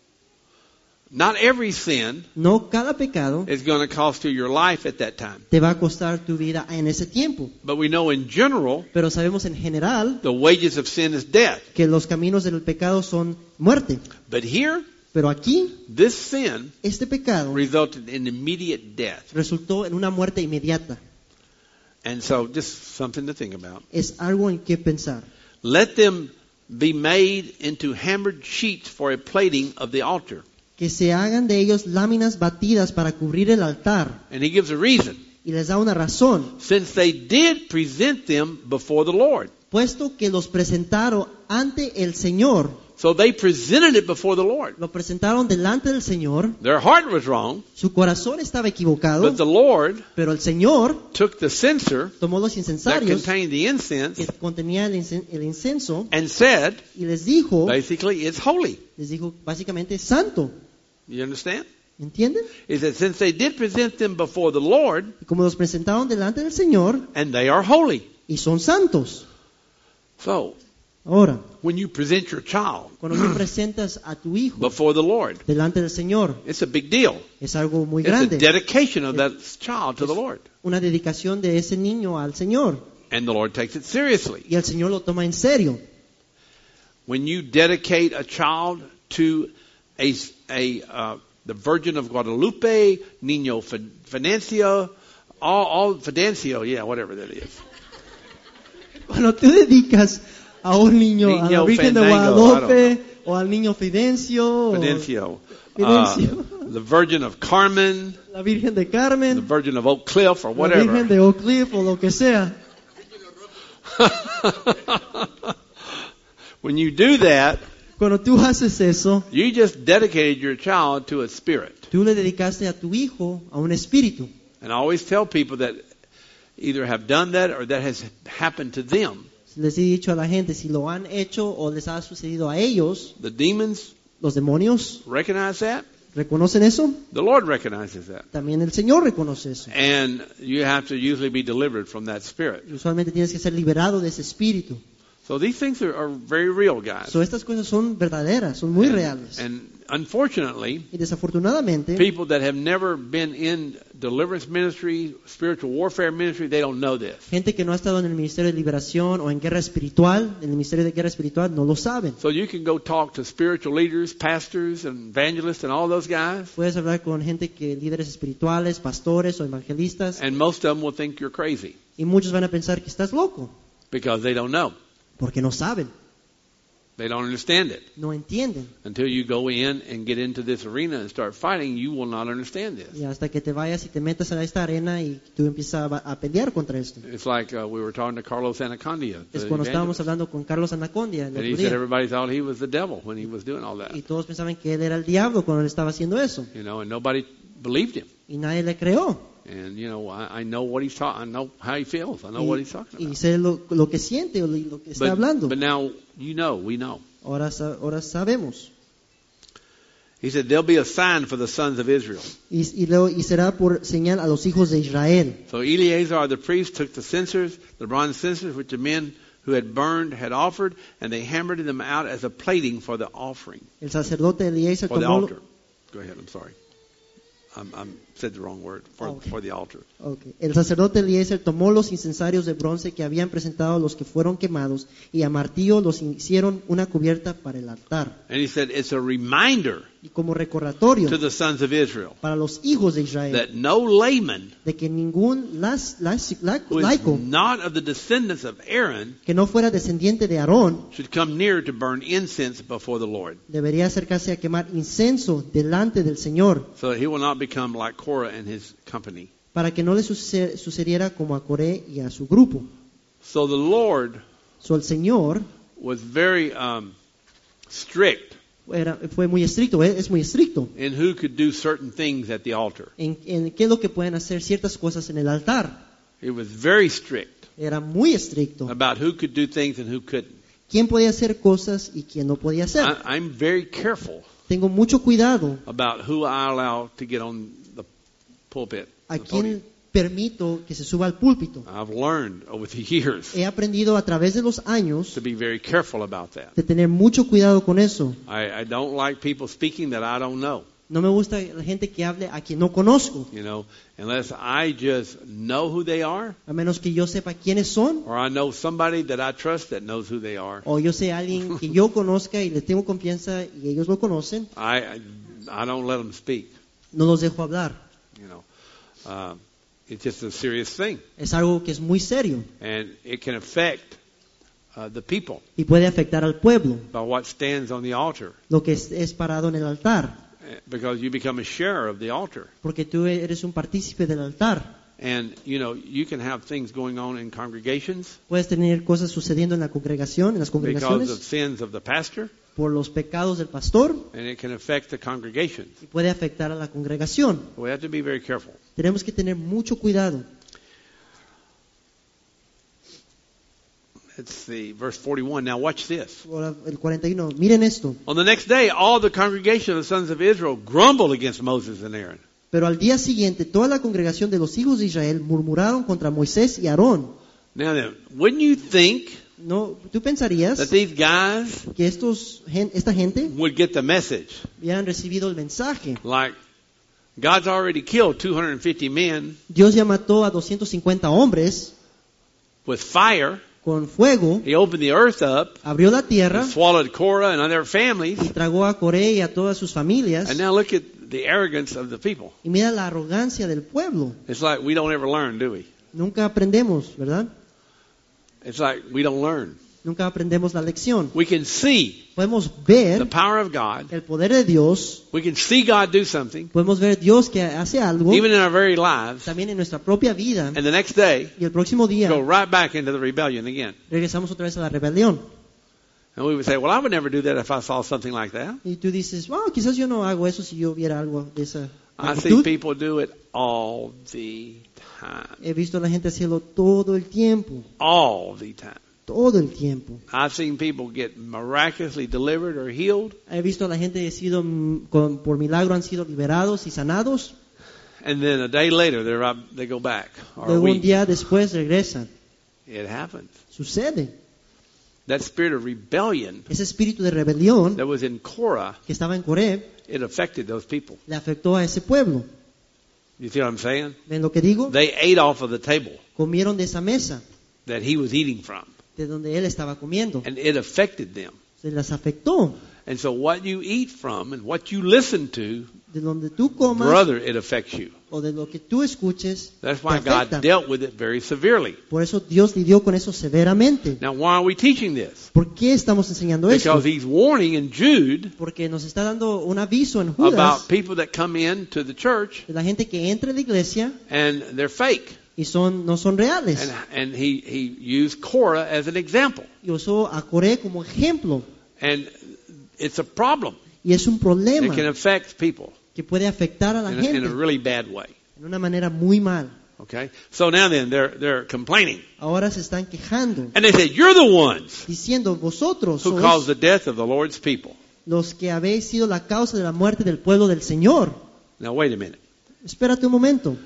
Not every sin No cada pecado is going to cost you your life at that time. te va a costar tu vida en ese tiempo. But we know in general, Pero sabemos en general the wages of sin is death. que los caminos del pecado son muerte. But here, Pero aquí, this sin este pecado resulted in immediate death. resultó en una muerte inmediata. And so, just something to think about. Es algo en que pensar. Let them be made into hammered sheets for a plating of the altar. Que se hagan de ellos láminas batidas para cubrir el altar. And he gives a reason. Y les da una razón. Since they did present them before the Lord. Puesto que los presentaron ante el Señor. So they presented it before the Lord. Lo presentaron delante del Señor. Their heart was wrong. Su corazón estaba equivocado. But the Lord Pero el Señor took the censer tomó los that incensarios contained the que incense contenía el incen- el incenso and said, y les dijo, basically, it's holy. les dijo básicamente santo. You understand? ¿Entienden? He said, since they did present them before the Lord, Y como los presentaron delante del Señor and they are holy. y son santos. So, Ahora, when you present your child cuando tú presentas a tu hijo before the Lord, delante del Señor, it's a big deal. es algo muy It's a grande. dedication of that child to the Lord. Una dedicación de ese niño al Señor. And the Lord takes it seriously. Y el Señor lo toma en serio. When you dedicate a child to a, a uh, the Virgin of Guadalupe, Niño Fidencio, all, all Fidencio, yeah, whatever that is. Cuando tú dedicas a un niño, a la Niño Virgen de Fandango, Guadalupe o al niño Fidencio, o Fidencio. Fidencio. Uh, the Virgin of Carmen, la Virgen de the Carmen, Virgin of Oak Cliff, or la Virgen whatever. de Oak Cliff o lo que sea. When you do that, Cuando tú haces eso, you just dedicated your child to a spirit. tú le dedicaste a tu hijo a un espíritu. And I always tell people that either have done that or that has happened to them. Les he dicho a la gente, si lo han hecho o les ha sucedido a ellos, The demons los demonios recognize that. reconocen eso, The Lord recognizes that. también el Señor reconoce eso. And you have to usually be delivered from that spirit. Y usualmente tienes que ser liberado de ese espíritu. So these things are, are very real, guys. So, estas cosas son verdaderas, son muy reales. And unfortunately, Y desafortunadamente, people that have never been in deliverance ministry, spiritual warfare ministry, they don't know this. gente que no ha estado en el ministerio de liberación o en guerra espiritual, en el ministerio de guerra espiritual, no lo saben. So you can go talk to spiritual leaders, pastors, and evangelists, and all those guys, Puedes hablar con gente que líderes espirituales, pastores o evangelistas, and most of them will think you're crazy y muchos van a pensar que estás loco, because they don't know. porque no saben, They don't understand it. no entienden. Until you go in and get into this arena and start fighting, you will not understand this. Y hasta que te vayas y te metas a esta arena y tú empiezas a, a pelear contra esto. It's like uh, we were talking to Carlos Anacondia, the Es cuando estábamos evangelist. hablando con Carlos Anacondia el And he otro said día. everybody thought he was the devil when he was doing all that. Y todos pensaban que él era el diablo cuando él estaba haciendo eso. You know, and nobody believed him. Y nadie le creó. And, you know, I, I know what he's talking, I know how he feels. I know what he's talking Y, y about. sé lo, lo que siente o lo que está But, hablando. but now, you know, we know. Ahora, sa- ahora sabemos. He said, there'll be a sign for the sons of Israel. Y, y, luego- y será por señal a los hijos de Israel. So Eleazar the priest took the censers, the bronze censers, which the men who had burned had offered, and they hammered them out as a plating for the offering, El sacerdote Eliezer for the tomó, altar. Go ahead, I'm sorry. I'm, I'm said the wrong word, for, Okay. for the altar. Okay. El sacerdote Eliezer tomó los incensarios de bronce que habían presentado los que fueron quemados y a martillo los hicieron una cubierta para el altar. And he said, it's a reminder Y como recordatorio to the sons of Israel para los hijos de Israel that no layman de que ningún las, las, la- who is laico not of the descendants of Aaron que no fuera descendiente de Aarón should come near to burn incense before the Lord, debería acercarse a quemar incenso delante del Señor so that he will not become like Korah and his company. para que no le suce- sucediera como a Coré y a su grupo. So the Lord So, el Señor was very um, strict era, fue muy estricto, es es muy estricto in who could do certain things at the altar. en, en qué es lo que pueden hacer ciertas cosas en el altar. He was very strict Era muy estricto. about who could do things and who couldn't. ¿Quién podía hacer cosas y quién no podía hacer? I, I'm very careful Tengo mucho cuidado about who I allow to get on the pulpit. a the podium. quién permito que se suba al púlpito. I've learned over the years He aprendido a través de los años to be very careful about that. de tener mucho cuidado con eso. I, I don't like people speaking that I don't know. No me gusta la gente que hable a quien no conozco, You know, unless I just know who they are, a menos que yo sepa quiénes son, or I know somebody that I trust that knows who they are. o yo sé a alguien que yo conozca y les tengo confianza y ellos lo conocen, I I, I don't let them speak. no los dejo hablar. You know, uh, it's just a serious thing, Es algo que es muy serio and it can affect uh, the people y puede afectar al pueblo, by what stands on the altar, lo que es, es parado en el altar, eh, because you become a sharer of the altar. porque tú eres un partícipe del altar. And you know, you can have things going on in congregations Puedes tener cosas sucediendo en la congregación, en las because of congregaciones, sins of the pastor, por los pecados del pastor and it can affect the congregation. y puede afectar a la congregación. We have to be very careful. Tenemos que tener mucho cuidado. Let's see, verse forty-one. Now watch this. Ahora, el cuarenta y uno, miren esto. On the next day, all the congregation of the sons of Israel grumbled against Moses and Aaron. Pero al día siguiente, toda la congregación de los hijos de Israel murmuraron contra Moisés y Aarón. Now then, wouldn't you think No, ¿tú pensarías that these guys que estos, gen- esta gente would get the message? hubieran recibido el mensaje? Like, God's already killed two hundred fifty men Dios ya mató a doscientos cincuenta hombres with fire. con fuego, He opened the earth up abrió la tierra and swallowed Korah and other families. y tragó a Coré y a todas sus familias. And now look at the arrogance of the people. Y mira la arrogancia del pueblo. It's like we don't ever learn, do we? Nunca aprendemos, ¿verdad? It's like we don't learn. Nunca aprendemos la lección. We can see Podemos the ver power of God. el poder de Dios, We can see God do something, podemos ver Dios que hace algo, even in our very lives. también en nuestra propia vida, And the next day, y el próximo día go right back into the rebellion again. regresamos otra vez a la rebelión. And we would say, well, I would never do that if I saw something like that. Y tú dices, wow, quizás yo no hago eso si yo viera algo de esa I see magnitud. people do it all the time. He visto a la gente hacerlo todo el tiempo, All the time. todo el tiempo. I've seen people get miraculously delivered or healed, He visto a la gente que ha sido, mm, con- por milagro han sido liberados y sanados. and then a day later they're up, they go back, or a Luego un week. día después regresan. It happens. Sucede. That spirit of rebellion Ese espíritu de rebelión that was in Korah, que estaba en Coré it affected those people. le afectó a ese pueblo. You see what I'm saying? ¿Ven lo que digo? They ate off of the table Comieron de esa mesa that he was eating from, de donde él estaba comiendo. and it affected them. Se las afectó. And so what you eat from and what you listen to, De donde tú comas brother, it affects you. o de lo que tú escuches, That's te why God afecta. dealt with it very severely. Por eso Dios lidió con eso severamente. Now, why are we teaching this? ¿Por qué estamos enseñando esto? Because he's warning in Jude Porque nos está dando un aviso en Judas about people that come into the church de la gente que entra a la iglesia and they're fake. y son no son reales. And, and he, he used Korah as an example. Y usó a Coré como ejemplo. And it's a problem. Y es un It problema can affect people que puede afectar a la in a, in gente a really bad way. en una manera muy mal. Okay? So now then, they're, they're complaining. Ahora se están quejando, And they say, you're the ones diciendo, vosotros who sois caused the death of the Lord's people. los que habéis sido la causa de la muerte del pueblo del Señor. Now wait a minute. Espérate un momento.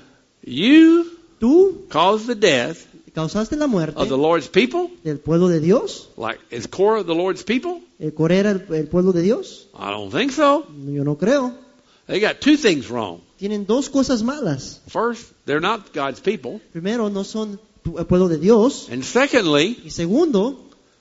You ¿Tú caused the death causaste la muerte of the Lord's people? del pueblo de Dios? Like, is Korah the Lord's people? ¿El Coré era el, el pueblo de Dios? I don't think so. Yo no creo. They got two things wrong. Tienen dos cosas malas. First, they're not God's people. Primero, no son el pueblo de Dios. And secondly, Y segundo,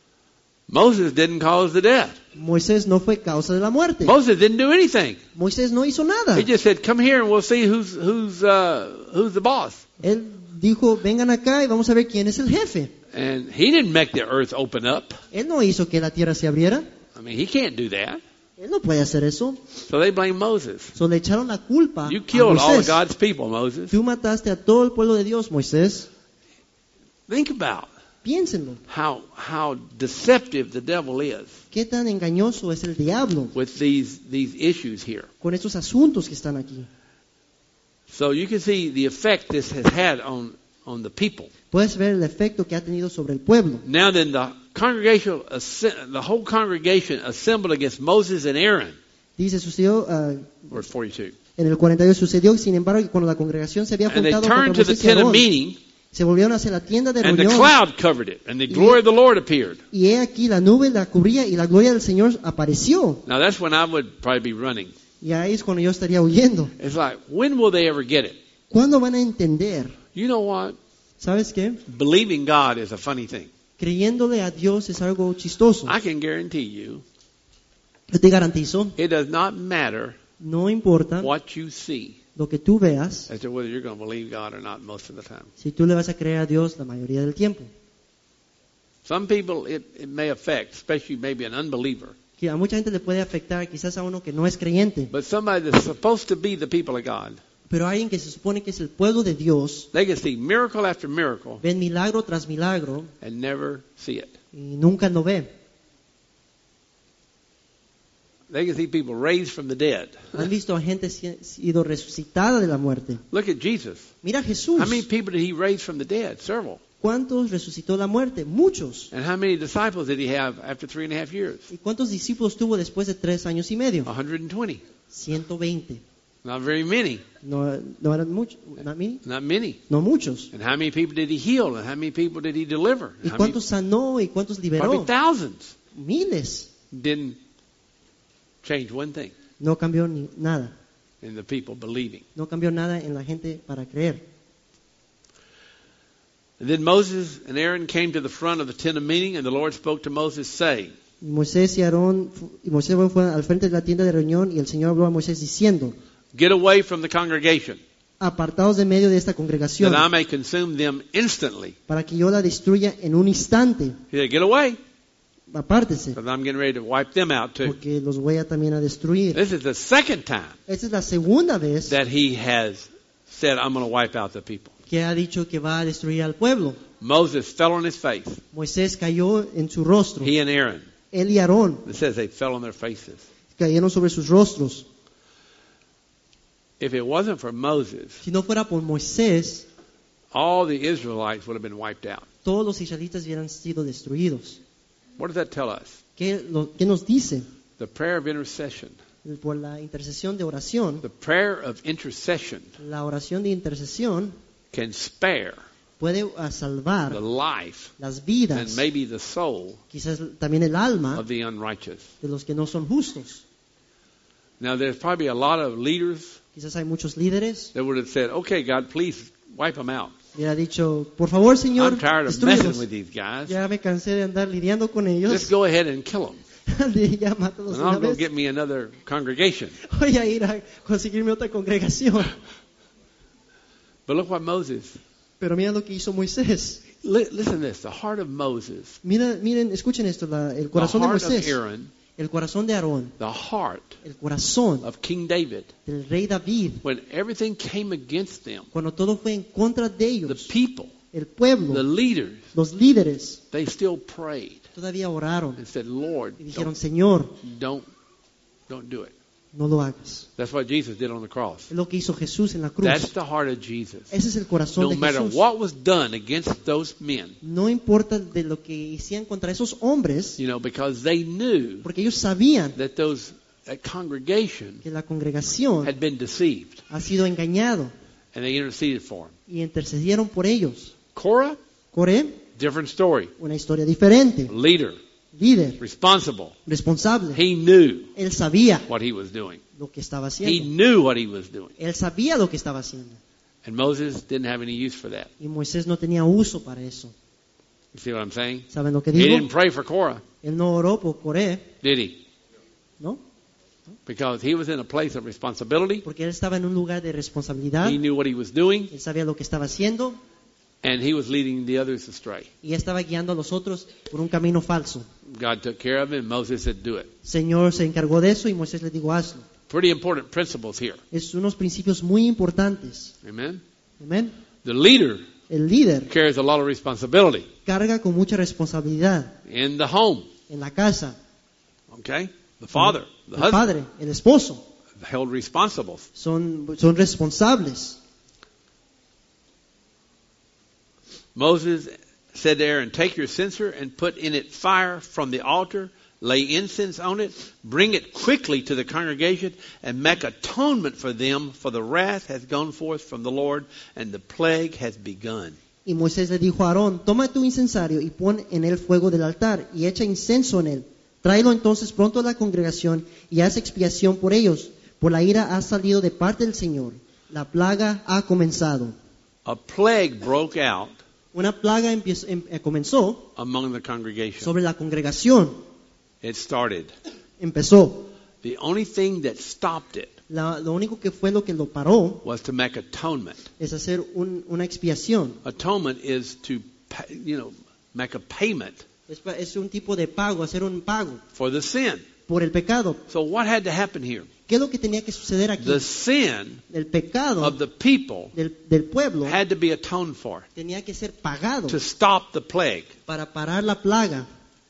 Moses didn't cause the death. Moisés no fue causa de la muerte. Moses didn't do anything. Moisés no hizo nada. He just said, come here and we'll see who's, who's, uh, who's the boss. Él dijo, vengan acá y vamos a ver quién es el jefe. And he didn't make the earth open up. Él no hizo que la tierra se abriera. I mean, he can't do that. Él no puede hacer eso. So they blame Moses. So le echaron la culpa You a killed all of Moisés. God's people, Moses. Tú mataste a todo el pueblo de Dios, Moisés. Think about Piénsenlo. How how deceptive the devil is ¿Qué tan engañoso es el diablo with these these issues here. con estos asuntos que están aquí? So you can see the effect this has had on on the people. Puedes ver el efecto que ha tenido sobre el pueblo. Now then, the congregation, the whole congregation assembled against Moses and Aaron. Dice, sucedió, uh, Verse forty-two. en el cuarenta y dos sucedió, sin embargo, que cuando la congregación se había And they juntado contra turned to the Moisés y tent of Aarón, meeting, se volvieron hacia la tienda de and the reunión, cloud covered it, and the glory of the Lord appeared. y he aquí la nube la cubría y la gloria del Señor apareció. Now that's when I would probably be running. Y ahí es cuando yo estaría huyendo. It's like, when will they ever get it? ¿Cuándo van a entender? You know what? ¿Sabes qué? Believing God is a funny thing. Creyéndole a Dios es algo chistoso. I can guarantee you, Yo te garantizo, it does not matter no importa what you see lo que tú veas, as to whether you're going to believe God or not most of the time. si tú le vas a creer a Dios la mayoría del tiempo. Some people it, it may affect, especially maybe an unbeliever. Que a mucha gente le puede afectar, quizás a uno que no es creyente, But somebody that's supposed to be the people of God, pero alguien que se supone que es el pueblo de Dios, they can see miracle after miracle ven milagro tras milagro and never see it. y nunca lo ve. They can see people raised from the dead. Han visto a gente si- sido resucitada de la muerte. Look at Jesus. Mira a Jesús. How many people did he raise from the dead? Several. ¿Cuántos resucitó la muerte? Muchos. And how many disciples did he have after three and a half years? ¿Y cuántos discípulos tuvo después de tres años y medio? one hundred twenty. ciento veinte. Not very many. No, no eran muchos. ¿Not many? Not many. No muchos. And how many people did he heal? And how many people did he deliver? ¿Y How many, cuántos sanó y cuántos probably liberó? thousands. Miles. Didn't change one thing No cambió ni nada. in the people believing. No cambió nada en la gente para creer. And then Moses and Aaron came to the front of the tent of meeting, and the Lord spoke to Moses, saying, Y Moisés y Aarón, fu- y Moisés fue al frente de la tienda de reunión y el Señor habló a Moisés diciendo, Get away from the congregation, apartaos de medio de esta that congregación, I may consume them instantly. para que yo la destruya en un instante. He said, Get away, Apártese, because I'm getting ready to wipe them out too. porque los voy a también a destruir. This is the second time Esta es la segunda vez that he has said, I'm going to wipe out the people. que ha dicho que va a destruir al pueblo. Moses fell on his face. Moisés cayó en su rostro. He and Aaron. Él y Aarón It says they fell on their faces. cayeron sobre sus rostros. If it wasn't for Moses, Si no fuera por Moisés, all the Israelites would have been wiped out. todos los israelitas hubieran sido destruidos. What does that tell us? ¿Qué, lo- qué nos dice? The prayer of intercession. Por la intercesión de oración, The prayer of intercession la oración de intercesión can spare puede ah, salvar the life las and vidas, maybe the soul quizás también el alma of the unrighteous. de los que no son justos. Now, there's probably a lot of leaders Quizás hay muchos líderes that would have said, okay, God, please wipe them out. que ha dicho, por favor, Señor, I'm tired of messing destrúyelos. with these guys. Ya me cansé de andar lidiando con Just ellos. go ahead and kill them. Ya mátalos And una I'll go vez. get me another congregation. Voy a ir a conseguirme otra congregación. But look what Moses. Pero mira lo que hizo Moisés. Li- listen to this. The heart of Moses, Mira, miren, escuchen esto, la- el the corazón de heart of Moisés, Aaron, el corazón de Aarón, the heart el corazón of King David. del rey David, When everything came against them, cuando todo fue en contra de the ellos, people, el the pueblo, leaders, los líderes, they still prayed todavía oraron and said, Lord, y dijeron, don't, Señor, don't, don't do it. no lo hagas. That's what Jesus did on the cross. Es lo que hizo Jesús en la cruz. That's the heart of Jesus. Ese es el corazón No de matter Jesús. what was done against those men, No importa de lo que hicieran contra esos hombres, you know, because they knew porque ellos sabían that those that congregation que la congregación had been deceived, ha sido engañado and they interceded for him. y intercedieron por ellos. Korah, Coré, different story. una historia diferente. Leader, Líder, responsible. responsable. He knew Él sabía what he was doing. lo que estaba He haciendo. knew what he was doing. Él sabía lo que estaba haciendo. And Moses didn't have any use for that. Y Moisés no tenía uso para eso. You see what I'm saying? ¿Saben lo que He digo? didn't pray for Korah, Él no oró por Coré, did he? ¿no? Because he was in a place of responsibility. Porque él estaba en un lugar de responsabilidad. He knew what he was doing, Él sabía lo que estaba haciendo and he was leading the others astray. y estaba guiando a los otros por un camino falso. God took care of him, and Moses said, do it. Señor se encargó de eso y Moisés le dijo, hazlo. Pretty important principles here. Es unos principios muy importantes. Amen? Amén. The leader El líder carries a lot of responsibility carga con mucha responsabilidad in the home. en la casa. Okay? The father, the El husband, padre, el esposo, held responsible. son, son responsables. Moses said to Aaron, take your censer and put in it fire from the altar, lay incense on it, bring it quickly to the congregation, and make atonement for them, for the wrath has gone forth from the Lord, and the plague has begun. Y Moisés le dijo a Aarón, toma tu incensario y pon en él fuego del altar y echa incienso en él. Tráelo entonces pronto a la congregación y haz expiación por ellos, por la ira ha salido de parte del Señor. La plaga ha comenzado. A plague broke out Una plaga empieza- em- eh, comenzó among the congregation. sobre la congregación. It started. Empezó. The only thing that stopped it La- lo único que fue lo que lo paró was to make atonement. es hacer un- una expiación. Atonement is to, pa- you know, make a payment Es, pa- es un tipo de pago, hacer un pago for the sin. por el pecado. So what had to happen here? ¿Qué es lo que tenía que suceder aquí? The sin El pecado of the people del, del pueblo had to be atoned for tenía que ser pagado to stop the plague. para parar la plaga.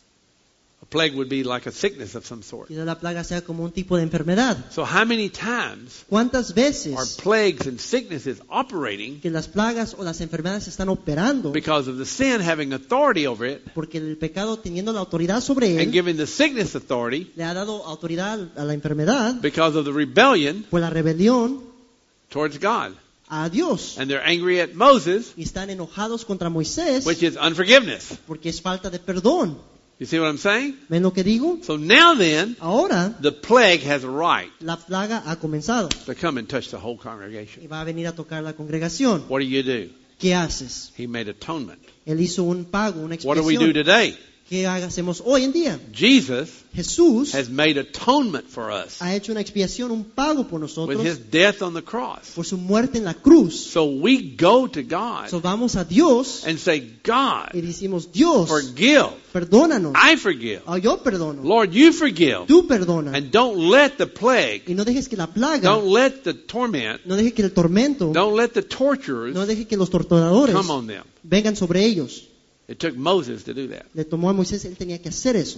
A plague would be like a sickness of some sort. Quizá la plaga sea como un tipo de enfermedad. So how many times ¿Cuántas are veces plagues and sicknesses operating que las plagas o las enfermedades están operando because of the sin having authority over it porque el pecado teniendo la autoridad sobre and él giving the sickness authority le ha dado autoridad a la enfermedad because of the rebellion por la rebelión towards God? a Dios? And they're angry at Moses, Y están enojados contra Moisés which is unforgiveness. porque es falta de perdón. You see what I'm saying? ¿Ven lo que digo? So now then, Ahora the plague has a right la plaga ha comenzado to come and touch the whole y congregation. va a venir a tocar la congregación. What do you do? ¿Qué haces? He made atonement. Él hizo un pago, una What do we do expiación. today? ¿Qué hacemos hoy en día? Jesus Jesús has made atonement for us ha hecho una expiación, un pago por with nosotros his death on the cross. por su muerte en la cruz. So we go to God So vamos a Dios and say, y God, decimos, Dios, forgive. perdónanos. I forgive. Oh, yo perdono. Lord, you forgive. Tú perdonas. And don't let the plague, Y no dejes que la plaga, don't let the torment, no dejes que el tormento, don't let the torturers no dejes que los torturadores come on them. vengan sobre ellos. It took Moses to do that. Le tomó a Moisés, él tenía que hacer eso.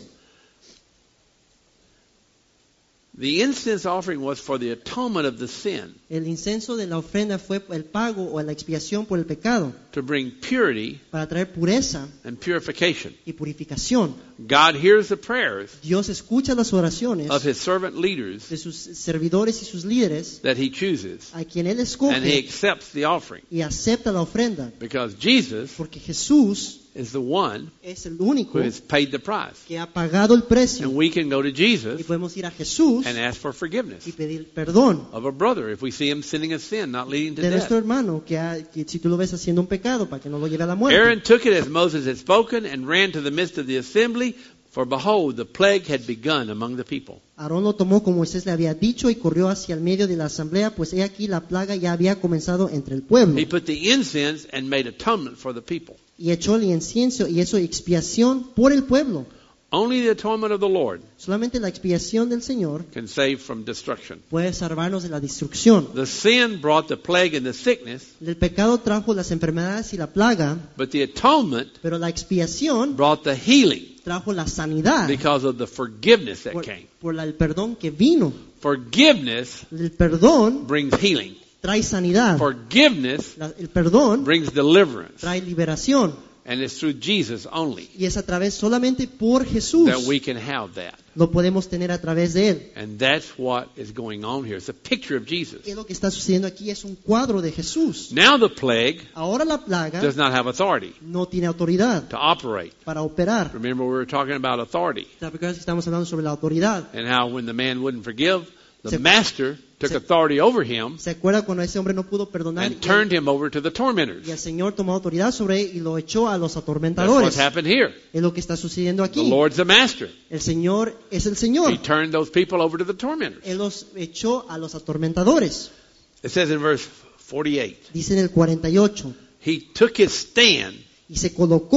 The incense offering was for the atonement of the sin, El incenso de la ofrenda fue el pago o la expiación por el pecado, to bring purity para traer pureza and purification. y purificación. God hears the prayers Dios escucha las oraciones of his servant leaders de sus servidores y sus líderes, that he chooses, a quien Él and he escoge accepts the offering, y acepta la ofrenda, because Jesus porque Jesús is the one es el único who has paid the price. que ha pagado el precio. And we can go to Y Jesus podemos ir a Jesús and ask for forgiveness y pedir perdón of a brother if we see him sinning a sin not leading to de nuestro death. hermano, que, ha- que si tú lo ves haciendo un pecado, para que no lo lleve a la muerte. Aaron took it as Moses had spoken and ran to the midst of the assembly, for behold, the plague had begun among the people. Aarón lo tomó como Moisés le había dicho y corrió hacia el medio de la asamblea, pues he aquí la plaga ya había comenzado entre el pueblo. He put the incense and made atonement for the people. Y echó el incienso y hizo expiación por el pueblo. Only the atonement of the Lord Solamente la expiación del Señor can save from destruction. puede salvarnos de la destrucción. The sin brought the plague and the sickness, El pecado trajo las enfermedades y la plaga, but the atonement pero la expiación brought the healing trajo la sanidad because of the forgiveness that por, came. por la- el perdón que vino. Forgiveness El perdón brings healing. trae sanidad. Forgiveness La- el perdón brings deliverance. trae liberación. And it's through Jesus only Y es a través solamente por Jesús. that we can have that. Lo podemos tener a través de Él. And that's what is going on here. It's a picture of Jesus. Y lo que está sucediendo aquí es un cuadro de Jesús. Now the plague Ahora la plaga does not have authority no tiene autoridad to operate. para operar. Remember, we were talking about authority ¿Te acuerdas que estamos hablando sobre la autoridad? and how when the man wouldn't forgive, the Se- master took se- authority over him ¿Se acuerda cuando ese hombre no pudo perdonar and y, turned him over to the tormentors. y el Señor tomó autoridad sobre él y lo echó a los That's atormentadores? what's happened here. Es lo que está sucediendo The aquí. Lord's the master. El Señor es el Señor. He turned those people over to the tormentors. Él los echó a los atormentadores. It says in verse forty-eight, Dice en el cuarenta y ocho. he took his stand Y se colocó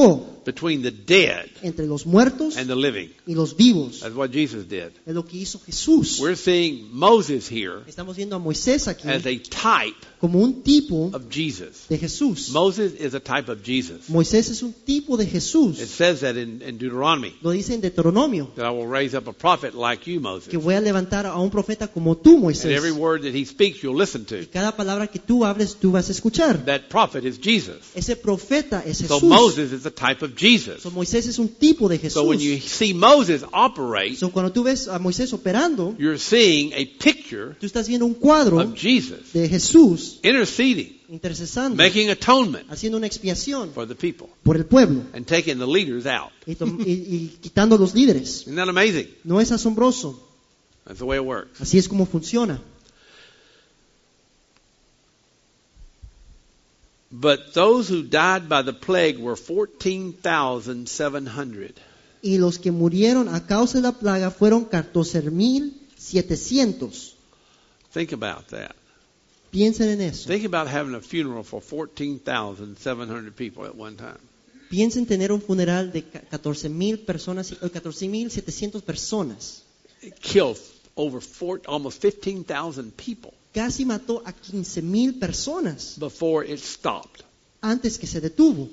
between the dead entre los muertos and the living. y los vivos. That's what Jesus did. Es lo que hizo Jesús. We're seeing Moses here Estamos viendo a Moisés aquí as a type como un tipo of Jesus. de Jesús. Moses is a type of Jesus. Moisés es un tipo de Jesús. It says that in, in Deuteronomy, Lo dice en Deuteronomio, that I will raise up a prophet like you, Moses. que voy a levantar a un profeta como tú, And Moisés. every word that he speaks, you'll listen to. Y cada palabra que tú hables, tú vas a escuchar. That prophet is Jesus. Ese profeta es So Jesús. Moses is a type of Jesus. So, Moisés es un tipo de So when Jesús. you see Moses operate, So, cuando tú ves a Moisés operando, you're seeing a picture tú estás viendo un cuadro of Jesus de Jesús interceding, intercesando, making atonement haciendo una expiación for the people, por el pueblo and taking the leaders out. y, tom- y- y quitando los líderes. Isn't that amazing? ¿No es asombroso? That's the way it works. Así es como funciona. But those who died by the plague were fourteen thousand seven hundred. Y los que murieron a causa de la plaga fueron catorce mil setecientos. Think about that. Piensen en eso. Think about having a funeral for fourteen thousand seven hundred people at one time. Piensen tener un funeral de catorce mil personas, catorce mil setecientas personas. It killed over four, almost fifteen thousand people Casi mató a quince mil personas before it stopped. antes que se detuvo.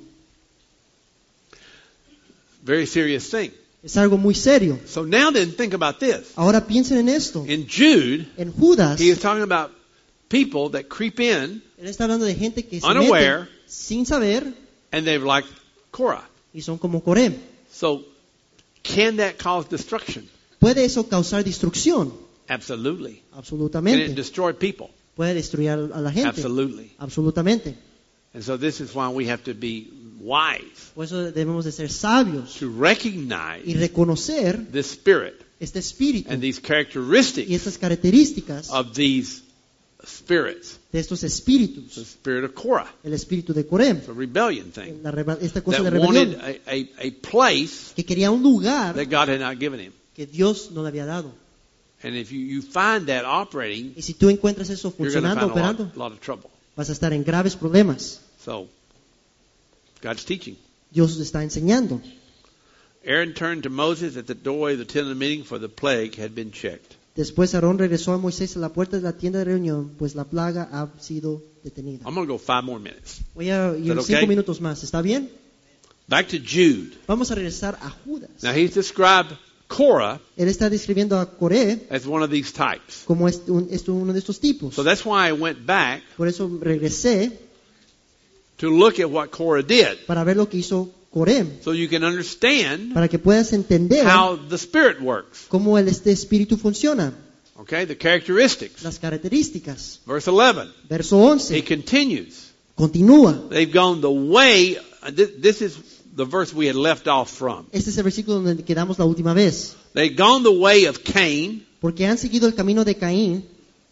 Very serious thing. Es algo muy serio. So now then, think about this. Ahora piensen en esto. In Jude, En Judas, he is talking about people that creep in él está hablando de gente que se Unaware. mete sin saber and they're like Korah. y son como Coré. So can that cause destruction? ¿Puede eso causar destrucción? Absolutely. Can it Absolutamente. destroy people? Puede destruir a la gente. Absolutely. Absolutamente. And so this is why we have to be wise Por eso debemos de ser sabios to recognize y reconocer this spirit este espíritu and these y characteristics estas características of these spirits. de estos The espíritus. spirit of Korah, El espíritu de Coré, it's a rebellion thing, la reba- esta cosa de that wanted rebelión, a, a, a place que quería un lugar that God had not given him. que Dios no le había dado. And if you, you find that operating, Y si tú encuentras eso you're going to funcionando, find a operando, lot, lot of trouble. vas a estar en graves problemas. So, God's teaching. Dios está enseñando. Aaron turned to Moses at the doorway of the tent of meeting, for the plague had been checked. Después Aarón regresó a Moisés a la puerta de la tienda de reunión, pues la plaga ha sido detenida. I'm going to go five more minutes. Voy a ir that cinco okay? minutos más, ¿está bien? Back to Jude. Vamos a regresar a Judas. Now, he's described Korah Él está describiendo a Coré as one of these types. como est- un- esto- uno de estos tipos. So that's why I went back Por eso regresé to look at what Korah did, para ver lo que hizo Coré, so you can understand para que puedas entender how the Spirit works. cómo el, este espíritu funciona, Okay, the characteristics. las características. Verse eleven. Verso He once, continues. continúa. They've gone the way. uh, This, this is the verse we had left off from. Este es el versículo donde quedamos la última vez. They've gone the way of Cain, Porque han seguido el camino de Caín,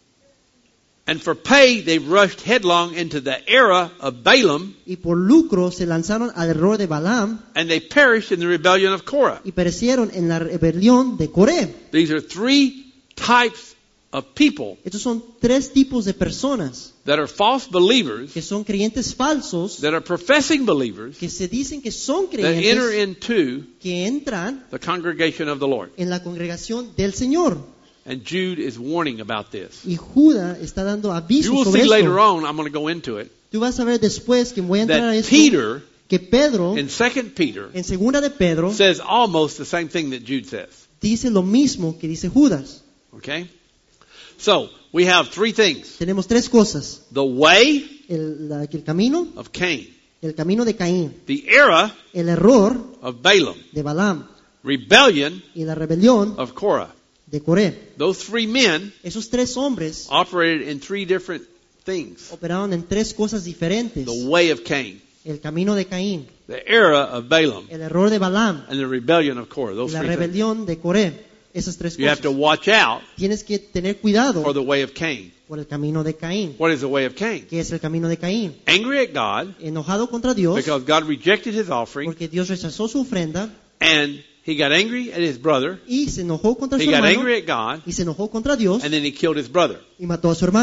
and for pay they've rushed headlong into the era of Balaam, y por lucro se lanzaron al error de Balaam, and they perished in the rebellion of Korah. y perecieron en la rebelión de Coré. These are three types of people Estos son tres tipos de personas that are false believers, que son creyentes falsos, that are professing believers, que se dicen que son that enter creyentes, into que entran the congregation of the Lord. en la congregación del Señor. And Jude is warning about this. Y Judas está dando You aviso will sobre see later esto. on, I'm going to go into it, Tú vas a ver después que voy a entrar a that esto, Peter, que Pedro, in Second Peter, en segunda de Pedro, says almost the same thing that Jude says. dice lo mismo que dice Judas. Okay? So, we have three things. Tenemos tres cosas. The way El, la- el camino, of Cain, el camino de Caín, the era el error of Balaam, de Balaam rebellion y la rebelión of Korah. de Coré. Those three men Esos tres hombres operated in three different things. operaron en tres cosas diferentes. The way of Cain, El camino de Caín, the era of Balaam, el error de Balaam and the rebellion of Korah. y Those la three things. rebelión de Coré. Esas tres You have to cosas. watch out Tienes que tener cuidado for the way of Cain. por el camino de Caín. What is the way of Cain? ¿Qué es el camino de Caín? Angry at God Enojado contra Dios because God rejected his offering, porque Dios rechazó su ofrenda and he got angry at his brother. y se enojó contra He su got hermano angry at God, y se enojó contra Dios and then he killed his brother. y mató a su hermano.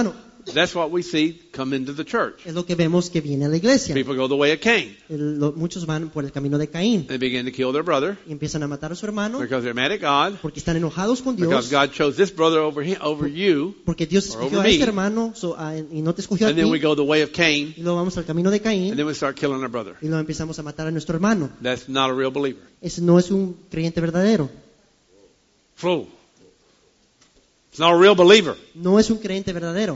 That's what we see come into the church. Es lo que vemos que viene a la iglesia. People go the way of Cain. El- lo- muchos van por el camino de Caín They begin to kill their brother y empiezan a matar a su hermano because they're mad at God, porque están enojados con because Dios, God chose this brother over him, over you, porque Dios or escogió over a este me. hermano so- a- y no te escogió a and then we ti. go the way of Cain, Y luego vamos al camino de Caín and then we start killing our brother. y luego empezamos a matar a nuestro hermano. That's not a real believer. Ese no es un creyente verdadero. Fool. It's not a real believer. No es un creyente verdadero.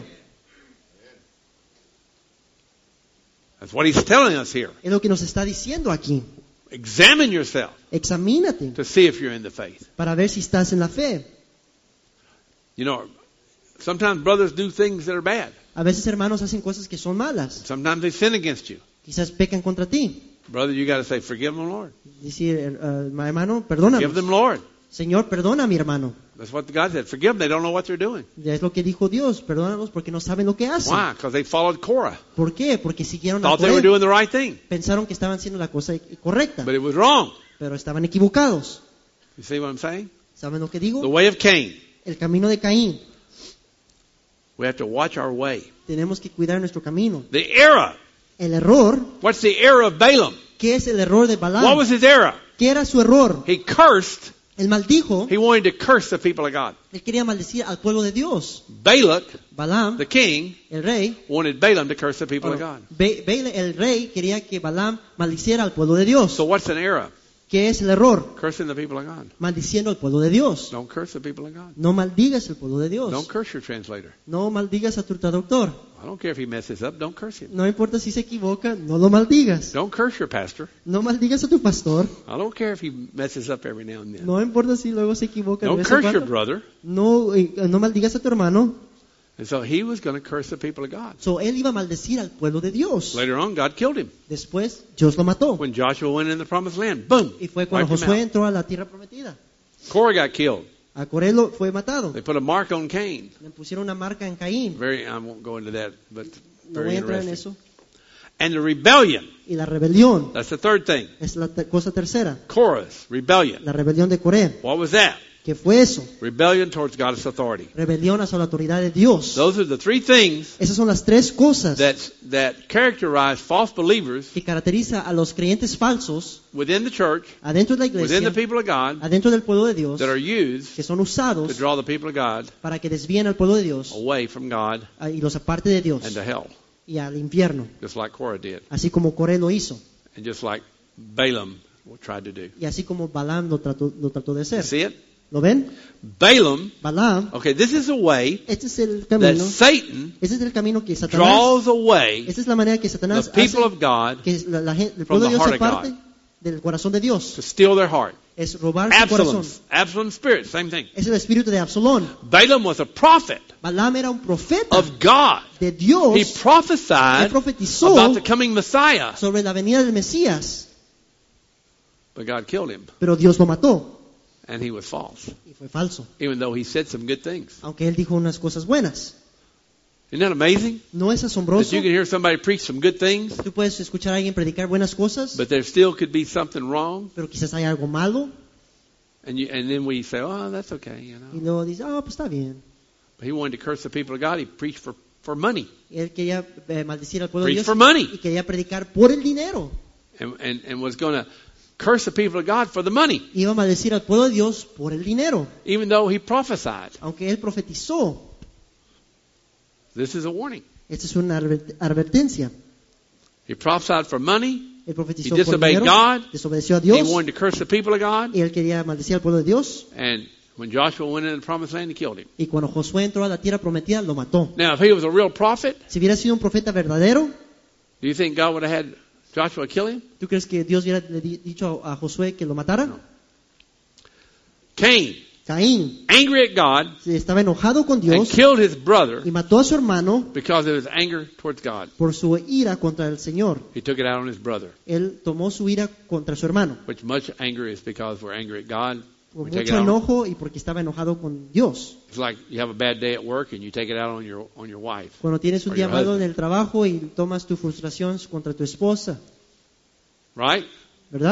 That's what he's telling us here. Es lo que nos está diciendo aquí. Examine yourself Examínate to see if you're in the faith. para ver si estás en la fe. You know, sometimes brothers do things that are bad. A veces hermanos hacen cosas que son malas. Sometimes they sin against you. Quizás pecan contra ti. Brother, you got to say, forgive them, Lord. Decir, eh, mi hermano, Forgive perdóname. them, Lord. Señor, perdona a mi hermano. That's what God said. Forgive them. They don't know what they're doing. Ya es lo que dijo Dios. Perdónalos porque no saben lo que hacen. Why? Because they followed Korah. ¿Por qué? Porque siguieron a Thought they were Coré. doing the right thing. Pensaron que estaban haciendo la cosa correcta, But it was wrong. pero estaban equivocados. You see what I'm saying? ¿Saben lo que The digo? way of Cain. El camino de Caín. We have to watch our way. Tenemos que cuidar nuestro camino. The error. El error, What's the error of Balaam? ¿qué es el error de What Balaam? was his error? ¿Qué era su error? He cursed. Él maldijo, He wanted to curse the people of God. él quería maldecir al pueblo de Dios. Balak, Balaam, the king, el rey, wanted Balaam to curse the people of God. Be- Bela- el rey quería que Balaam maldiciera al pueblo de Dios. So what's an error? ¿Qué es el error? Cursing the people of God. Maldiciendo al pueblo de Dios. Don't curse the people of God. No maldigas al pueblo de Don't Dios. curse your translator. No maldigas a tu traductor. I don't care if he messes up. Don't curse him. No importa si se equivoca, no lo maldigas. Don't curse your pastor. No maldigas a tu pastor. I don't care if he messes up every now and then. No importa si luego se equivoca. de Don't vez en curse your cuando. brother. No, eh, no maldigas a tu hermano. And so he was going to curse the people of God. So, él iba a maldecir al pueblo de Dios. Later on, God killed him. Después, Dios lo mató. When Joshua went in the promised land, boom, Y fue cuando wiped him Josué out. entró a la tierra prometida. Korah got killed. A Corelo fue matado. They put a mark on Cain. Le pusieron una marca en Caín. Very, I won't go into that, but No voy very a entrar en interesting. eso. And the rebellion, Y la rebelión that's the third thing. es la te- cosa tercera. Korah's rebellion. La rebelión de Coré. What was that? ¿Qué fue eso? Rebellion towards God's authority. Rebelión hacia la autoridad de Dios. Those are the three things Esas son las tres cosas that that characterize false believers que caracteriza a los creyentes falsos within the church, adentro de la within iglesia, the people of God, adentro del pueblo de Dios, that are used que son to usados draw the people of God para que desvíen al pueblo de Dios away from God ah, y los aparte de Dios and to hell, y al infierno, just like Korah did, así como Coré lo hizo and just like Balaam tried to do. y así como Balaam lo trató, lo trató de You hacer. see it? ¿Lo ven? Balaam, Balaam, okay, this is a way este es el that camino, Satan ese es el camino que Satanás, draws away esta es la manera que the Satanás people hace of God que la, la gente, el from pueblo de the Dios se heart of aparte God. del corazón de Dios, to steal their heart. es robar su corazón. Absalom, Absalom's spirit, same thing. Es el espíritu de Absalón. Balaam was a prophet Balaam era un profeta of God. de Dios. He prophesied Él profetizó about the coming Messiah, sobre la venida del Mesías, but God killed him, pero Dios lo mató and he was false, y fue falso, even though he said some good things. aunque él dijo unas cosas buenas. Isn't that amazing? ¿No es That asombroso? you can hear somebody preach some good things, Tú puedes escuchar a alguien predicar buenas cosas, but there still could be something wrong, pero quizás hay algo malo and you, and then we say, oh, that's okay, you y know. luego dice, ah, pues está bien. But he wanted to curse the people of God. He preached for, for money, Y él quería eh, maldecir al pueblo de preached Dios for money, y quería predicar por el dinero. and, and, and was going to curse the people of God for the money, Iba a maldecir al pueblo de Dios por el dinero, even though he prophesied. aunque él profetizó. This is a warning. Esta es una adver- advertencia. He prophesied for money. Él profetizó He por disobeyed dinero, God. desobedeció a He Dios wanted to curse the people of God. y él quería maldecir al pueblo de Dios. And when Joshua went into the promised land, he killed him. Y cuando Josué entró a la tierra prometida, lo mató. Now, if he was a real prophet, Si hubiera sido un profeta verdadero, do you think God would have had Joshua kill him? ¿tú crees que Dios hubiera le di- dicho a a Josué que lo matara? No. Cain, Caín angry at God, estaba enojado con and Dios killed his brother y mató a su hermano because of his anger towards God. por su ira contra el Señor. He took it out on his brother, Él tomó su ira contra su hermano. which much anger is because we're angry at God. Por We take it mucho out on, enojo y porque estaba enojado con Dios. it's like you have a bad day at work and you take it out on your on your wife. Cuando tienes un Or día your malo en husband. el trabajo y tomas tu frustración contra tu esposa, Right? ¿verdad?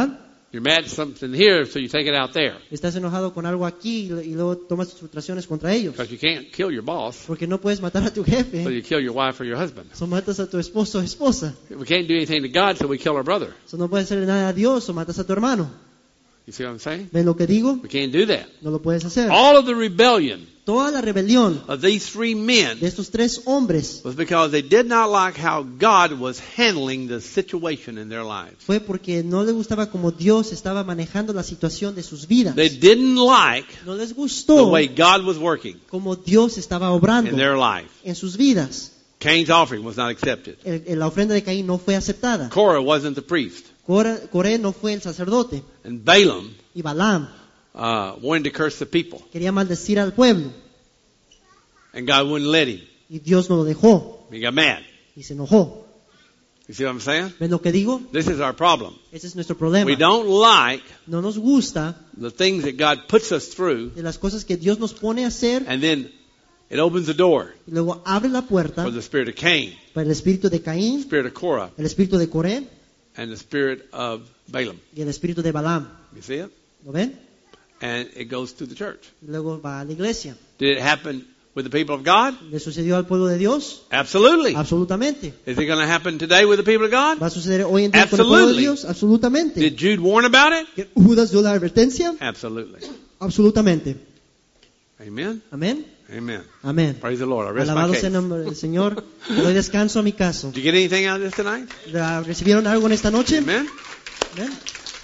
You're mad at something here, so you take it out there. Estás enojado con algo aquí y, y luego tomas tus frustraciones contra ellos. Because you can't kill your boss, Porque no puedes matar a tu so jefe. you kill your wife or your husband. So matas a tu esposo o esposa. We can't do anything to God, so we kill our brother. So no puedes hacerle nada a Dios o matas a tu hermano. You see what I'm saying? ¿Ven lo que digo? We can't do that. No lo puedes hacer. All of the rebellion Toda la rebelión of these three men de estos tres hombres was because they did not like how God was handling the situation in their lives. fue porque no les gustaba como Dios estaba manejando la situación de sus vidas. They didn't like No les the gustó way God was working como Dios estaba obrando in their life. en sus vidas. Cain's offering was not accepted. El- el- la ofrenda de Caín no fue aceptada. Korah wasn't the priest. Cora- Coré no fue el sacerdote. And Balaam Y Balaam uh, wanted to curse the people. quería maldecir al pueblo. And God wouldn't let him. Y Dios no lo dejó. He got mad. Y se enojó. You see what I'm saying? ¿Ven lo que digo? This is our problem. Ese es nuestro problema. We don't like No nos gusta the things that God puts us through, de las cosas que Dios nos pone a hacer and then it opens the door y luego abre la puerta for the spirit of Cain, para el espíritu de Caín, spirit of Korah, el espíritu de Coré and the spirit of Balaam. y el espíritu de Balaam. You see it? ¿Lo ven? And it goes to the church. Y luego va a la iglesia. Did it happen with the people of God? ¿Le sucedió al pueblo de Dios? Absolutely. Absolutamente. Is it going to happen today with the people of God? ¿Va a suceder hoy en día con el pueblo de Absolutely. Dios? Absolutamente. Did Jude warn about it? ¿Que Judas dio la advertencia? Absolutely. Absolutamente. Amen? Amén. Amen. Amén. Praise the Lord. I rest my Alabado sea case. el nombre del Señor. Le doy descanso a mi caso. Did you get anything out of this tonight? ¿La- ¿Recibieron algo en esta noche? Amen? Amén.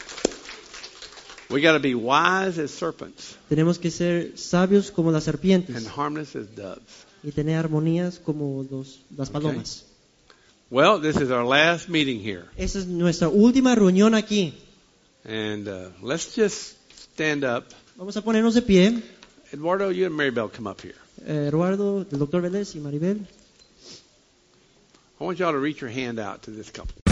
We got to be wise as serpents Tenemos que ser sabios como las serpientes and harmless as doves. y tener armonías como los, las palomas. Well, this is our last meeting here. Esa es nuestra última reunión aquí. And uh, let's just stand up. Vamos a ponernos de pie. Eduardo, you and Maribel come up here. Eh, Eduardo, el doctor Vélez y Maribel. I want y'all to reach your hand out to this couple.